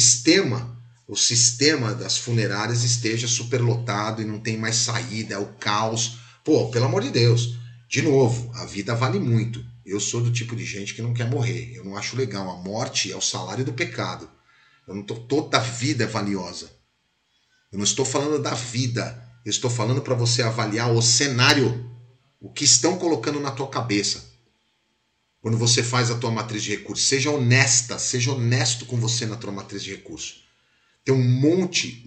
sistema das funerárias esteja superlotado e não tem mais saída, é o caos. Pô, pelo amor de Deus. De novo, a vida vale muito. Eu sou do tipo de gente que não quer morrer. Eu não acho legal. A morte é o salário do pecado. Toda a vida é valiosa. Eu não estou falando da vida. Eu estou falando para você avaliar o cenário. O que estão colocando na tua cabeça. Quando você faz a tua matriz de recursos. Seja honesta. Seja honesto com você na tua matriz de recursos. Tem um monte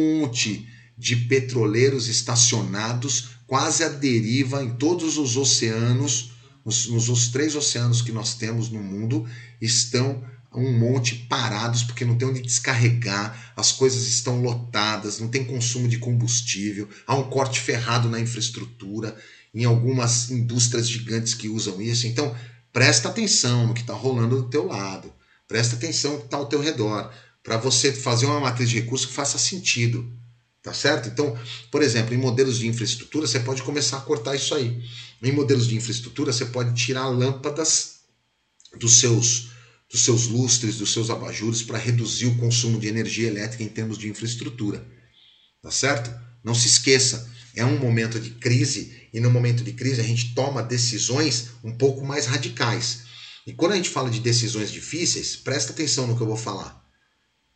de petroleiros estacionados, quase à deriva em todos os oceanos, nos 3 oceanos que nós temos no mundo, estão um monte parados, porque não tem onde descarregar, as coisas estão lotadas, não tem consumo de combustível, há um corte ferrado na infraestrutura, em algumas indústrias gigantes que usam isso. Então, presta atenção no que está rolando do teu lado, presta atenção no que está ao teu redor, para você fazer uma matriz de recursos que faça sentido, tá certo? Então, por exemplo, em modelos de infraestrutura, você pode começar a cortar isso aí. Em modelos de infraestrutura, você pode tirar lâmpadas dos seus lustres, dos seus abajures, para reduzir o consumo de energia elétrica em termos de infraestrutura, tá certo? Não se esqueça, é um momento de crise, e no momento de crise a gente toma decisões um pouco mais radicais. E quando a gente fala de decisões difíceis, presta atenção no que eu vou falar.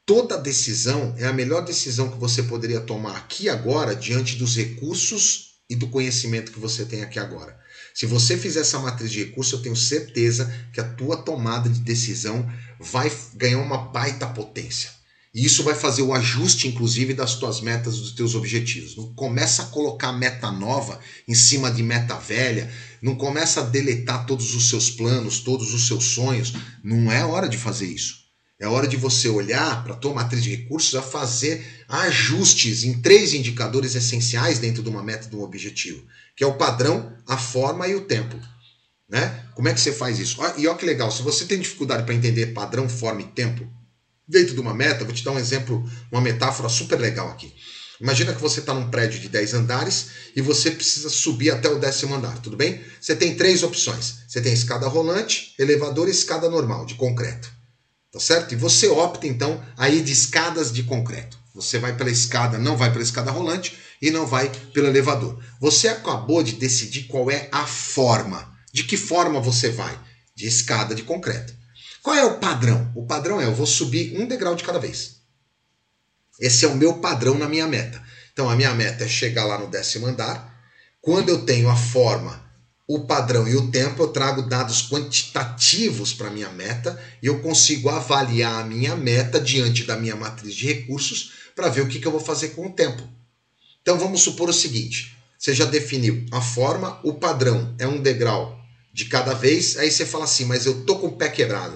Toda decisão é a melhor decisão que você poderia tomar aqui agora diante dos recursos e do conhecimento que você tem aqui agora. Se você fizer essa matriz de recursos, eu tenho certeza que a tua tomada de decisão vai ganhar uma baita potência. E isso vai fazer o ajuste, inclusive, das tuas metas, dos teus objetivos. Não começa a colocar meta nova em cima de meta velha, não começa a deletar todos os seus planos, todos os seus sonhos. Não é hora de fazer isso. É hora de você olhar para a tua matriz de recursos a fazer ajustes em 3 indicadores essenciais dentro de uma meta, de um objetivo, que é o padrão, a forma e o tempo. Né? Como é que você faz isso? E olha que legal, se você tem dificuldade para entender padrão, forma e tempo, dentro de uma meta, vou te dar um exemplo, uma metáfora super legal aqui. Imagina que você está num prédio de 10 andares e você precisa subir até o 10º andar, tudo bem? Você tem 3 opções. Você tem escada rolante, elevador e escada normal, de concreto. Tá certo? E você opta, então, a ir de escadas de concreto. Você vai pela escada, não vai pela escada rolante e não vai pelo elevador. Você acabou de decidir qual é a forma. De que forma você vai? De escada de concreto. Qual é o padrão? O padrão é, eu vou subir 1 degrau de cada vez. Esse é o meu padrão na minha meta. Então, a minha meta é chegar lá no 10º andar. Quando eu tenho a forma, o padrão e o tempo, eu trago dados quantitativos para a minha meta e eu consigo avaliar a minha meta diante da minha matriz de recursos para ver o que eu vou fazer com o tempo. Então vamos supor o seguinte, você já definiu a forma, o padrão é 1 degrau de cada vez, aí você fala assim, mas eu tô com o pé quebrado.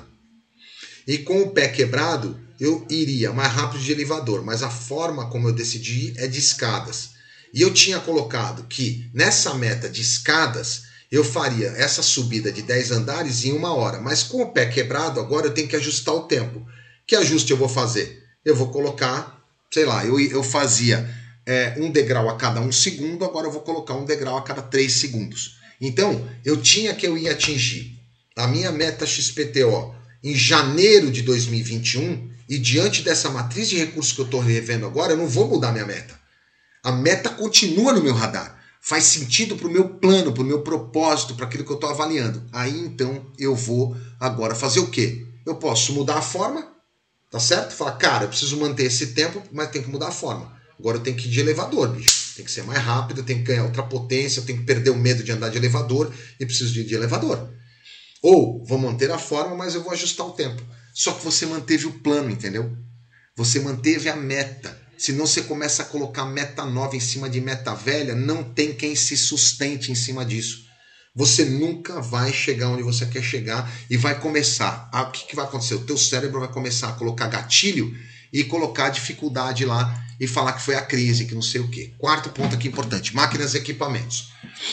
E com o pé quebrado, eu iria mais rápido de elevador, mas a forma como eu decidi é de escadas. E eu tinha colocado que nessa meta de escadas, eu faria essa subida de 10 andares em 1 hora, mas com o pé quebrado, agora eu tenho que ajustar o tempo. Que ajuste eu vou fazer? Eu vou colocar, sei lá, eu fazia 1 degrau a cada 1 segundo, agora eu vou colocar 1 degrau a cada 3 segundos. Então, eu ia atingir a minha meta XPTO em janeiro de 2021 e diante dessa matriz de recursos que eu estou revendo agora, eu não vou mudar minha meta. A meta continua no meu radar. Faz sentido para o meu plano, para o meu propósito, para aquilo que eu estou avaliando. Aí então eu vou agora fazer o quê? Eu posso mudar a forma, tá certo? Falar, cara, eu preciso manter esse tempo, mas tem que mudar a forma. Agora eu tenho que ir de elevador, bicho. Tem que ser mais rápido, eu tenho que ganhar outra potência, eu tenho que perder o medo de andar de elevador e preciso de ir de elevador. Ou vou manter a forma, mas eu vou ajustar o tempo. Só que você manteve o plano, entendeu? Você manteve a meta. Senão você começa a colocar meta nova em cima de meta velha, não tem quem se sustente em cima disso. Você nunca vai chegar onde você quer chegar e vai começar. O que vai acontecer? O teu cérebro vai começar a colocar gatilho e colocar dificuldade lá e falar que foi a crise, que não sei o quê. 4º ponto aqui importante, máquinas e equipamentos.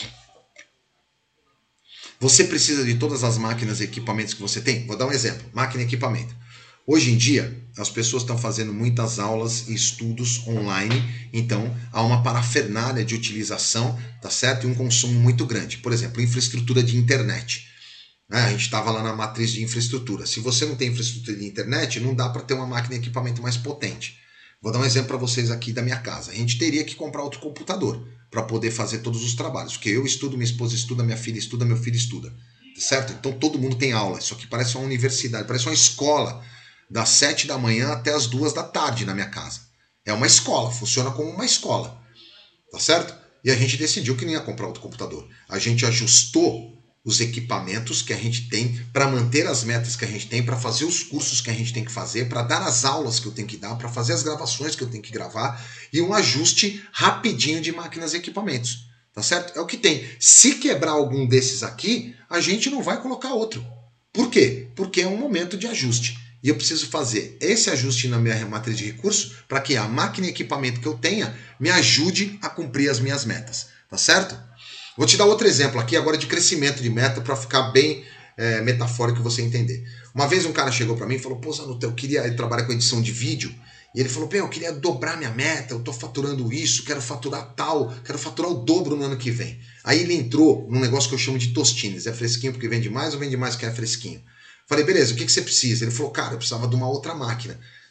Você precisa de todas as máquinas e equipamentos que você tem? Vou dar um exemplo, máquina e equipamento. Hoje em dia, as pessoas estão fazendo muitas aulas e estudos online, então há uma parafernália de utilização, tá certo? E um consumo muito grande. Por exemplo, infraestrutura de internet. A gente estava lá na matriz de infraestrutura. Se você não tem infraestrutura de internet, não dá para ter uma máquina e equipamento mais potente. Vou dar um exemplo para vocês aqui da minha casa. A gente teria que comprar outro computador para poder fazer todos os trabalhos. Porque eu estudo, minha esposa estuda, minha filha estuda, meu filho estuda. Certo? Então todo mundo tem aula. Isso aqui parece uma universidade, parece uma escola. Das 7 da manhã até as 2 da tarde na minha casa. É uma escola, funciona como uma escola. Tá certo? E a gente decidiu que não ia comprar outro computador. A gente ajustou os equipamentos que a gente tem para manter as metas que a gente tem, para fazer os cursos que a gente tem que fazer, para dar as aulas que eu tenho que dar, para fazer as gravações que eu tenho que gravar e um ajuste rapidinho de máquinas e equipamentos. Tá certo? É o que tem. Se quebrar algum desses aqui, a gente não vai colocar outro. Por quê? Porque é um momento de ajuste. E eu preciso fazer esse ajuste na minha matriz de recursos para que a máquina e equipamento que eu tenha me ajude a cumprir as minhas metas. Tá certo? Vou te dar outro exemplo aqui agora de crescimento de meta para ficar bem metafórico você entender. Uma vez um cara chegou para mim e falou, pô, Zanuta, ele trabalha com edição de vídeo, e ele falou, eu queria dobrar minha meta, eu estou faturando isso, quero faturar tal, quero faturar o dobro no ano que vem. Aí ele entrou num negócio que eu chamo de tostines, é fresquinho porque vende mais ou vende mais que é fresquinho? Falei, beleza, o que você precisa? Ele falou, cara, eu precisava de uma outra máquina.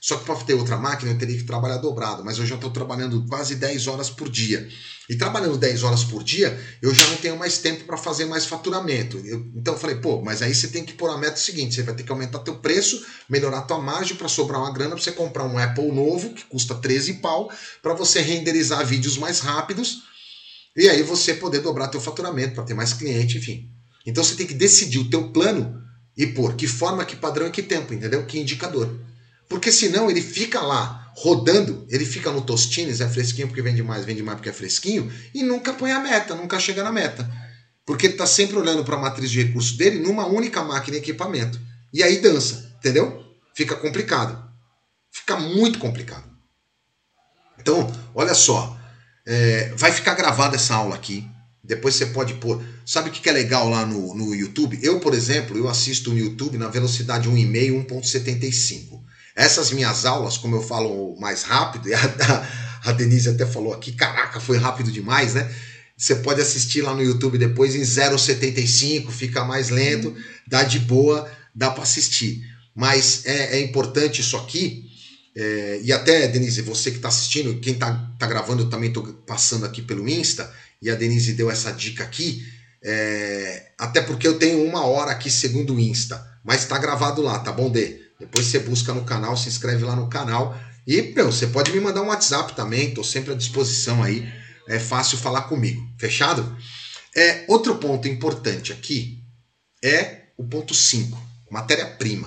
Só que para ter outra máquina eu teria que trabalhar dobrado, mas eu já estou trabalhando quase 10 horas por dia. E trabalhando 10 horas por dia, eu já não tenho mais tempo para fazer mais faturamento. Então eu falei, pô, mas aí você tem que pôr a meta seguinte, você vai ter que aumentar teu preço, melhorar tua margem para sobrar uma grana para você comprar um Apple novo, que custa 13 pau, para você renderizar vídeos mais rápidos, e aí você poder dobrar teu faturamento, para ter mais cliente, enfim. Então você tem que decidir o teu plano e pôr que forma, que padrão e que tempo, entendeu? Que indicador. Porque senão ele fica lá rodando, ele fica no Tostines, é fresquinho porque vende mais porque é fresquinho, e nunca põe a meta, nunca chega na meta. Porque ele está sempre olhando para a matriz de recursos dele numa única máquina e equipamento. E aí dança, entendeu? Fica complicado. Fica muito complicado. Então, olha só, vai ficar gravada essa aula aqui. Depois você pode pôr. Sabe o que é legal lá no YouTube? Eu, por exemplo, eu assisto no YouTube na velocidade 1,5, 1,75. Essas minhas aulas, como eu falo mais rápido, e a Denise até falou aqui, caraca, foi rápido demais, né? Você pode assistir lá no YouTube depois em 0,75, fica mais lento, dá de boa, dá para assistir. Mas é importante isso aqui, e até, Denise, você que está assistindo, quem está gravando, eu também estou passando aqui pelo Insta, e a Denise deu essa dica aqui, até porque eu tenho 1 hora aqui segundo o Insta, mas está gravado lá, tá bom, Dê? Depois você busca no canal, se inscreve lá no canal. E, você pode me mandar um WhatsApp também, estou sempre à disposição aí. É fácil falar comigo. Fechado? Outro ponto importante aqui é o ponto 5, matéria-prima.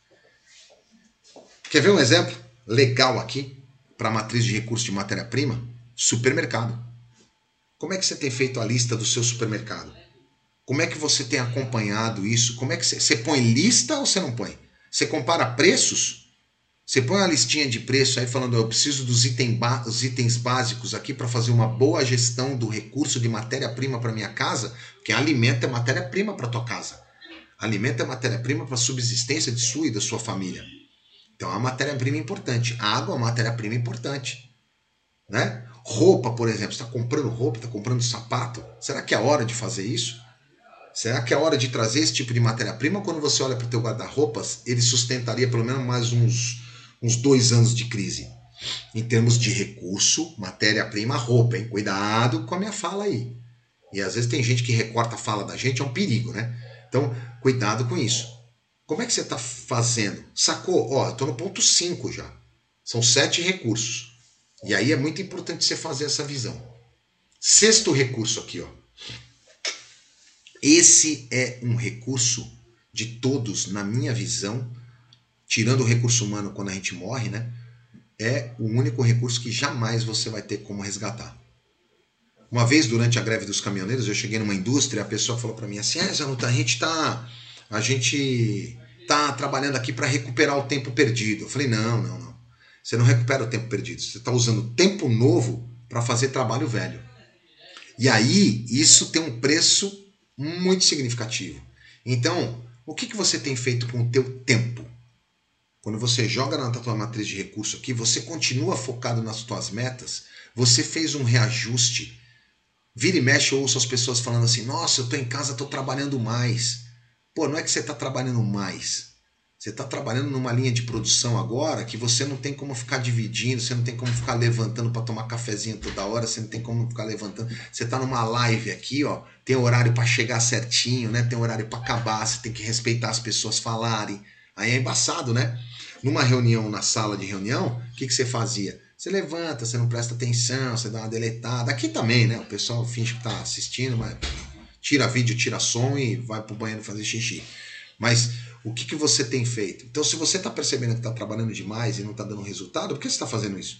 Quer ver um exemplo legal aqui para a matriz de recursos de matéria-prima? Supermercado. Como é que você tem feito a lista do seu supermercado? Como é que você tem acompanhado isso? Como é que você põe lista ou você não põe? Você compara preços, você põe uma listinha de preço aí falando, eu preciso dos itens básicos aqui para fazer uma boa gestão do recurso de matéria-prima para minha casa, porque alimento é matéria-prima para tua casa. Alimento é matéria-prima para a subsistência de sua e da sua família. Então é uma matéria-prima importante. A água é uma matéria-prima importante. Né? Roupa, por exemplo, você está comprando roupa, está comprando sapato. Será que é hora de fazer isso? Será que é hora de trazer esse tipo de matéria-prima? Quando você olha para o teu guarda-roupas, ele sustentaria pelo menos mais uns 2 anos de crise. Em termos de recurso, matéria-prima, roupa, hein? Cuidado com a minha fala aí. E às vezes tem gente que recorta a fala da gente, é um perigo, né? Então, cuidado com isso. Como é que você está fazendo? Sacou? Ó, eu estou no ponto 5 já. São 7 recursos. E aí é muito importante você fazer essa visão. 6º recurso aqui, ó. Esse é um recurso de todos, na minha visão, tirando o recurso humano quando a gente morre, né? É o único recurso que jamais você vai ter como resgatar. Uma vez, durante a greve dos caminhoneiros, eu cheguei numa indústria e a pessoa falou para mim assim, Zanuta, a gente tá trabalhando aqui para recuperar o tempo perdido. Eu falei, não. Você não recupera o tempo perdido. Você está usando tempo novo para fazer trabalho velho. E aí, isso tem um preço muito significativo. Então, o que você tem feito com o teu tempo? Quando você joga na tua matriz de recurso aqui, você continua focado nas tuas metas, você fez um reajuste. Vira e mexe, eu ouço as pessoas falando assim, nossa, eu tô em casa, tô trabalhando mais. Pô, não é que você tá trabalhando mais. Você tá trabalhando numa linha de produção agora que você não tem como ficar dividindo, você não tem como ficar levantando para tomar cafezinho toda hora, você não tem como ficar levantando. Você tá numa live aqui, ó, tem horário para chegar certinho, né? Tem horário para acabar, você tem que respeitar as pessoas falarem. Aí é embaçado, né? Numa reunião, na sala de reunião, o que você fazia? Você levanta, você não presta atenção, você dá uma deletada. Aqui também, né? O pessoal finge que tá assistindo, mas tira vídeo, tira som e vai pro banheiro fazer xixi. Mas o que você tem feito? Então, se você está percebendo que está trabalhando demais e não está dando resultado, por que você está fazendo isso?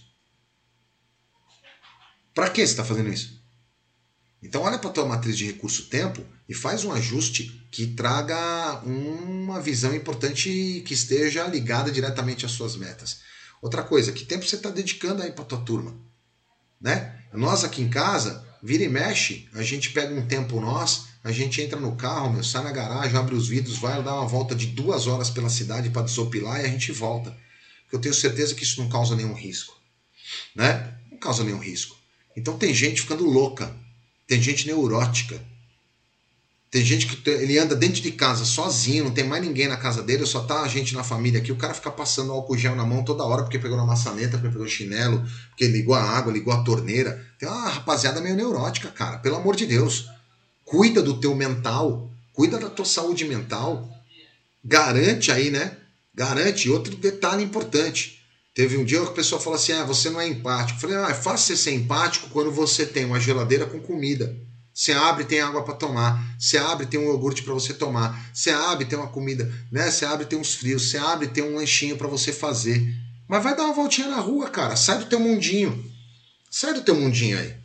Para que você está fazendo isso? Então, olha para a tua matriz de recurso-tempo e faz um ajuste que traga uma visão importante que esteja ligada diretamente às suas metas. Outra coisa, que tempo você está dedicando aí para a tua turma? Né? Nós aqui em casa, vira e mexe, a gente pega um tempo a gente entra no carro, sai na garagem, abre os vidros, vai dar uma volta de 2 horas pela cidade para desopilar e a gente volta. Porque eu tenho certeza que isso não causa nenhum risco. Né? Não causa nenhum risco. Então tem gente ficando louca, tem gente neurótica. Tem gente que ele anda dentro de casa sozinho, não tem mais ninguém na casa dele, só tá a gente na família aqui, o cara fica passando álcool gel na mão toda hora porque pegou na maçaneta, porque pegou chinelo, porque ligou a água, ligou a torneira. Tem uma rapaziada meio neurótica, cara, pelo amor de Deus. Cuida do teu mental, cuida da tua saúde mental, garante aí, né? Garante. Outro detalhe importante. Teve um dia que a pessoa falou assim, você não é empático. Eu falei, é fácil você ser empático quando você tem uma geladeira com comida. Você abre, tem água para tomar. Você abre, tem um iogurte para você tomar. Você abre, tem uma comida, né? Você abre, tem uns frios. Você abre, tem um lanchinho para você fazer. Mas vai dar uma voltinha na rua, cara. Sai do teu mundinho. Sai do teu mundinho aí. Pra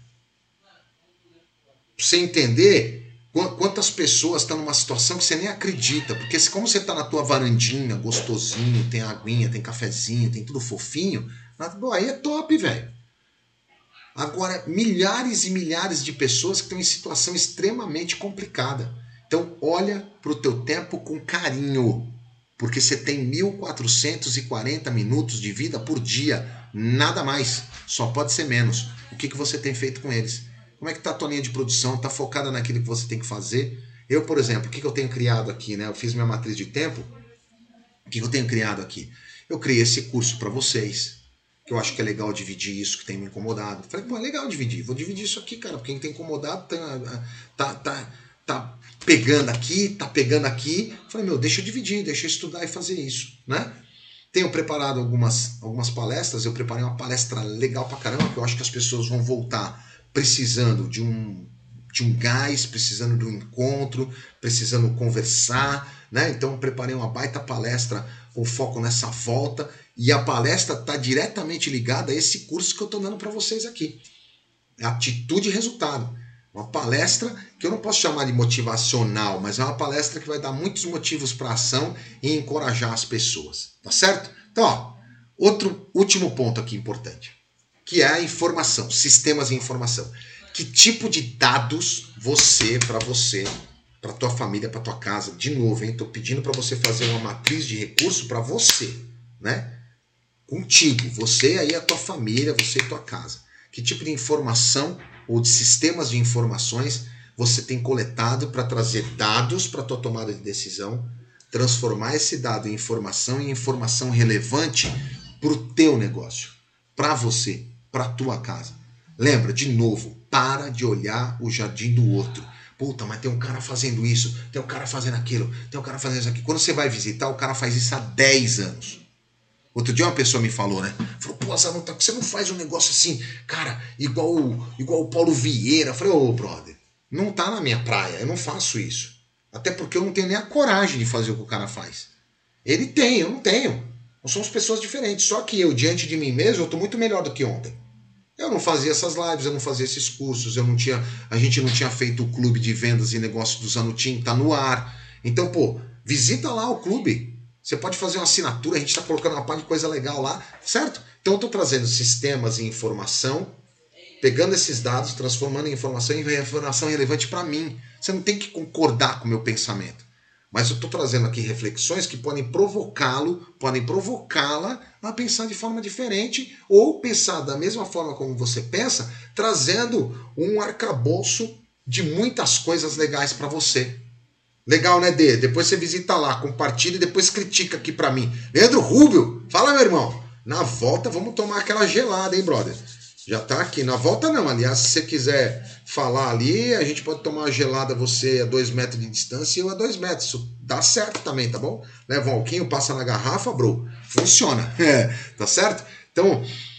você entender quantas pessoas estão numa situação que você nem acredita. Porque como você tá na tua varandinha, gostosinho, tem aguinha, tem cafezinho, tem tudo fofinho, aí é top, velho. Agora, milhares e milhares de pessoas que estão em situação extremamente complicada. Então, olha para o teu tempo com carinho, porque você tem 1.440 minutos de vida por dia, nada mais, só pode ser menos. O que você tem feito com eles? Como é que está a tua linha de produção? Está focada naquilo que você tem que fazer? Eu, por exemplo, o que eu tenho criado aqui, né? Eu fiz minha matriz de tempo. O que eu tenho criado aqui? Eu criei esse curso para vocês. Que eu acho que é legal dividir isso que tem me incomodado. Falei, é legal dividir. Vou dividir isso aqui, cara. Porque quem tem incomodado tá pegando aqui, tá pegando aqui. Falei, deixa eu dividir, deixa eu estudar e fazer isso, né? Tenho preparado algumas palestras. Eu preparei uma palestra legal pra caramba, que eu acho que as pessoas vão voltar precisando de um gás, precisando de um encontro, precisando conversar, né? Então eu preparei uma baita palestra com foco nessa volta. E a palestra está diretamente ligada a esse curso que eu estou dando para vocês aqui. Atitude e resultado. Uma palestra que eu não posso chamar de motivacional, mas é uma palestra que vai dar muitos motivos para ação e encorajar as pessoas. Tá certo? Então, outro último ponto aqui importante, que é a informação, sistemas de informação. Que tipo de dados para tua família, para tua casa, de novo, hein? Estou pedindo para você fazer uma matriz de recurso para você, né? Contigo, você aí, a tua família, você e tua casa. Que tipo de informação ou de sistemas de informações você tem coletado para trazer dados para a tua tomada de decisão, transformar esse dado em informação relevante para o teu negócio, para você, para a tua casa. Lembra, de novo, para de olhar o jardim do outro. Puta, mas tem um cara fazendo isso, tem um cara fazendo aquilo, tem um cara fazendo isso aqui. Quando você vai visitar, o cara faz isso há 10 anos. Outro dia uma pessoa me falou, né? Falou, pô, Zanotto, você não faz um negócio assim, cara, igual o Paulo Vieira. Eu falei, brother, não tá na minha praia, eu não faço isso. Até porque eu não tenho nem a coragem de fazer o que o cara faz. Ele tem, eu não tenho. Nós somos pessoas diferentes. Só que eu, diante de mim mesmo, eu tô muito melhor do que ontem. Eu não fazia essas lives, eu não fazia esses cursos, a gente não tinha feito o clube de vendas e negócios do Zanotto, tá no ar. Então, visita lá o clube. Você pode fazer uma assinatura, a gente está colocando uma parte de coisa legal lá, certo? Então eu estou trazendo sistemas e informação, pegando esses dados, transformando em informação relevante para mim. Você não tem que concordar com o meu pensamento. Mas eu estou trazendo aqui reflexões que podem provocá-la a pensar de forma diferente ou pensar da mesma forma como você pensa, trazendo um arcabouço de muitas coisas legais para você. Legal, né, Dê? Depois você visita lá, compartilha e depois critica aqui pra mim. Leandro Rubio, fala, meu irmão. Na volta, vamos tomar aquela gelada, hein, brother? Já tá aqui. Na volta não, aliás, se você quiser falar ali, a gente pode tomar uma gelada, você a 2 metros de distância e eu a 2 metros. Isso dá certo também, tá bom? Leva um alquinho, passa na garrafa, bro. Funciona. Tá certo? Então,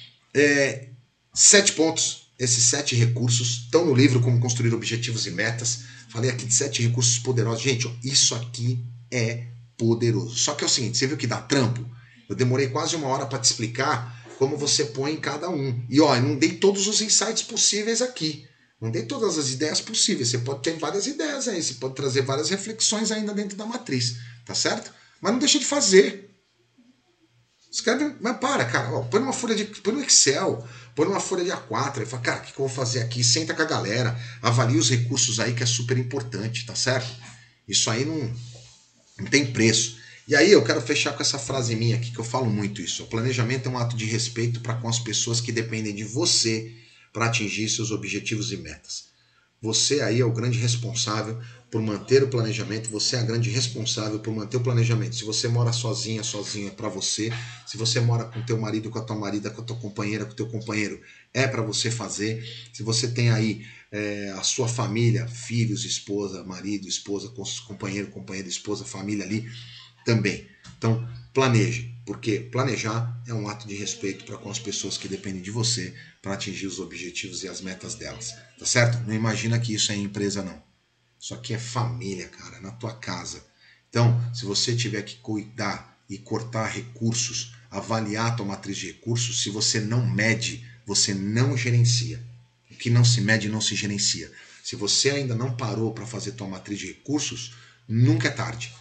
7 pontos. Esses 7 recursos estão no livro Como Construir Objetivos e Metas. Falei aqui de 7 recursos poderosos. Gente, isso aqui é poderoso. Só que é o seguinte, você viu que dá trampo? Eu demorei quase 1 hora para te explicar como você põe em cada um. E eu não dei todos os insights possíveis aqui. Não dei todas as ideias possíveis. Você pode ter várias ideias aí. Você pode trazer várias reflexões ainda dentro da matriz. Tá certo? Mas não deixa de fazer. Escreve, mas para, cara. Põe no Excel. Põe numa folha de A4 e fala, cara, o que eu vou fazer aqui? Senta com a galera, avalia os recursos aí que é super importante, tá certo? Isso aí não tem preço. E aí eu quero fechar com essa frase minha aqui, que eu falo muito isso. O planejamento é um ato de respeito para com as pessoas que dependem de você para atingir seus objetivos e metas. Você aí é o grande responsável por manter o planejamento, você é a grande responsável por manter o planejamento. Se você mora sozinho é para você. Se você mora com teu marido, com a tua marida, com a tua companheira, com o teu companheiro, é para você fazer. Se você tem aí a sua família, filhos, esposa, marido, esposa, companheiro, companheira, esposa, família ali, também. Então, planeje, porque planejar é um ato de respeito para com as pessoas que dependem de você para atingir os objetivos e as metas delas, tá certo? Não imagina que isso é empresa, não. Isso aqui é família, cara, na tua casa. Então, se você tiver que cuidar e cortar recursos, avaliar a tua matriz de recursos, se você não mede, você não gerencia. O que não se mede, não se gerencia. Se você ainda não parou para fazer tua matriz de recursos, nunca é tarde.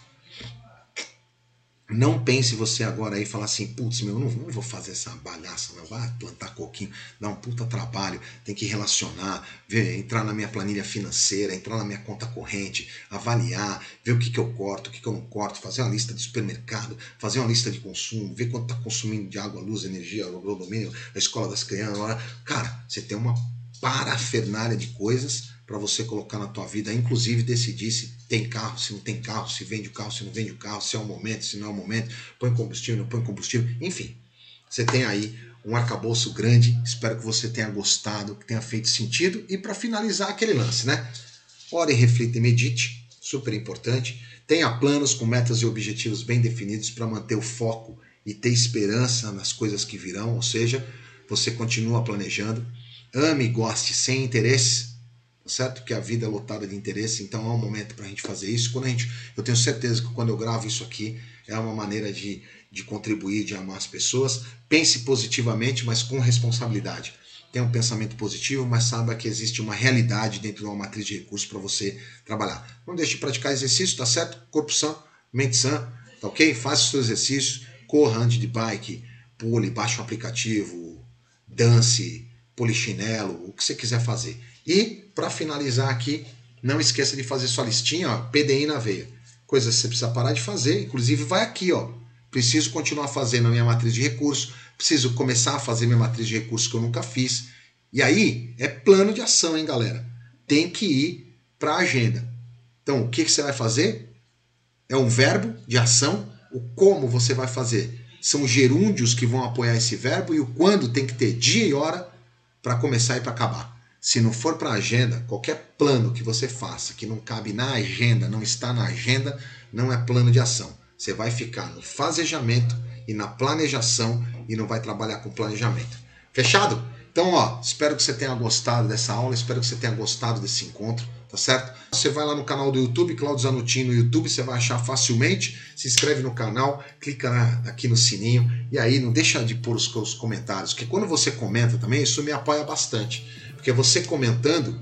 Não pense você agora aí e falar assim, putz, meu, não vou fazer essa bagaça, não, vai plantar coquinho, dá um puta trabalho, tem que relacionar, entrar na minha planilha financeira, entrar na minha conta corrente, avaliar, ver o que eu corto, o que eu não corto, fazer uma lista de supermercado, fazer uma lista de consumo, ver quanto está consumindo de água, luz, energia, agrodomínio, a escola das crianças. Cara, você tem uma parafernália de coisas para você colocar na tua vida, inclusive decidir se tem carro, se não tem carro, se vende o carro, se não vende o carro, se é o momento, se não é o momento, põe combustível, não põe combustível, enfim. Você tem aí um arcabouço grande, espero que você tenha gostado, que tenha feito sentido, e para finalizar aquele lance, né? Ore, reflita e medite, super importante. Tenha planos com metas e objetivos bem definidos para manter o foco e ter esperança nas coisas que virão, ou seja, você continua planejando. Ame e goste sem interesse, certo? Que a vida é lotada de interesse, então é um momento para a gente fazer isso. Eu tenho certeza que quando eu gravo isso aqui é uma maneira de contribuir, de amar as pessoas. Pense positivamente, mas com responsabilidade. Tenha um pensamento positivo, mas saiba que existe uma realidade dentro de uma matriz de recursos para você trabalhar. Não deixe de praticar exercício, tá certo? Corpo sã, mente sã, tá ok? Faça os seus exercícios, corra, ande de bike, pule, baixe um aplicativo, dance, polichinelo, o que você quiser fazer. E, para finalizar aqui, não esqueça de fazer sua listinha, ó, PDI na veia. Coisas que você precisa parar de fazer, inclusive vai aqui, ó. Preciso continuar fazendo a minha matriz de recursos, preciso começar a fazer minha matriz de recursos que eu nunca fiz. E aí, é plano de ação, hein, galera? Tem que ir para a agenda. Então, o que você vai fazer? É um verbo de ação. O como você vai fazer são gerúndios que vão apoiar esse verbo, e o quando tem que ter dia e hora para começar e para acabar. Se não for para a agenda, qualquer plano que você faça que não cabe na agenda, não está na agenda, não é plano de ação. Você vai ficar no fazejamento e na planejação e não vai trabalhar com planejamento. Fechado? Então, ó, espero que você tenha gostado dessa aula, espero que você tenha gostado desse encontro, tá certo? Você vai lá no canal do YouTube, Claudio Zanutin no YouTube, você vai achar facilmente, se inscreve no canal, clica aqui no sininho e aí não deixa de pôr os seus comentários, porque quando você comenta também, isso me apoia bastante. Porque você comentando,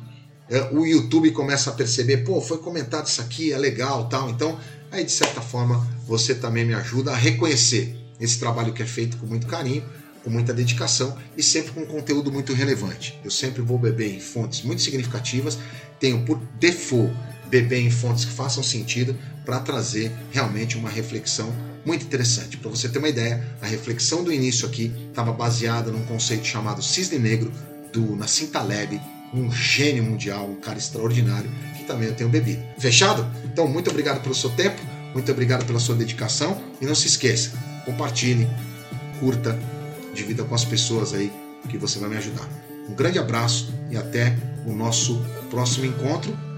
o YouTube começa a perceber, pô, foi comentado isso aqui, é legal, tal. Então, aí de certa forma, você também me ajuda a reconhecer esse trabalho que é feito com muito carinho, com muita dedicação e sempre com conteúdo muito relevante. Eu sempre vou beber em fontes muito significativas, tenho por default beber em fontes que façam sentido para trazer realmente uma reflexão muito interessante. Para você ter uma ideia, a reflexão do início aqui estava baseada num conceito chamado Cisne Negro, do Nassim Taleb, um gênio mundial, um cara extraordinário, que também eu tenho bebido. Fechado? Então, muito obrigado pelo seu tempo, muito obrigado pela sua dedicação, e não se esqueça, compartilhe, curta, divida com as pessoas aí, que você vai me ajudar. Um grande abraço e até o nosso próximo encontro.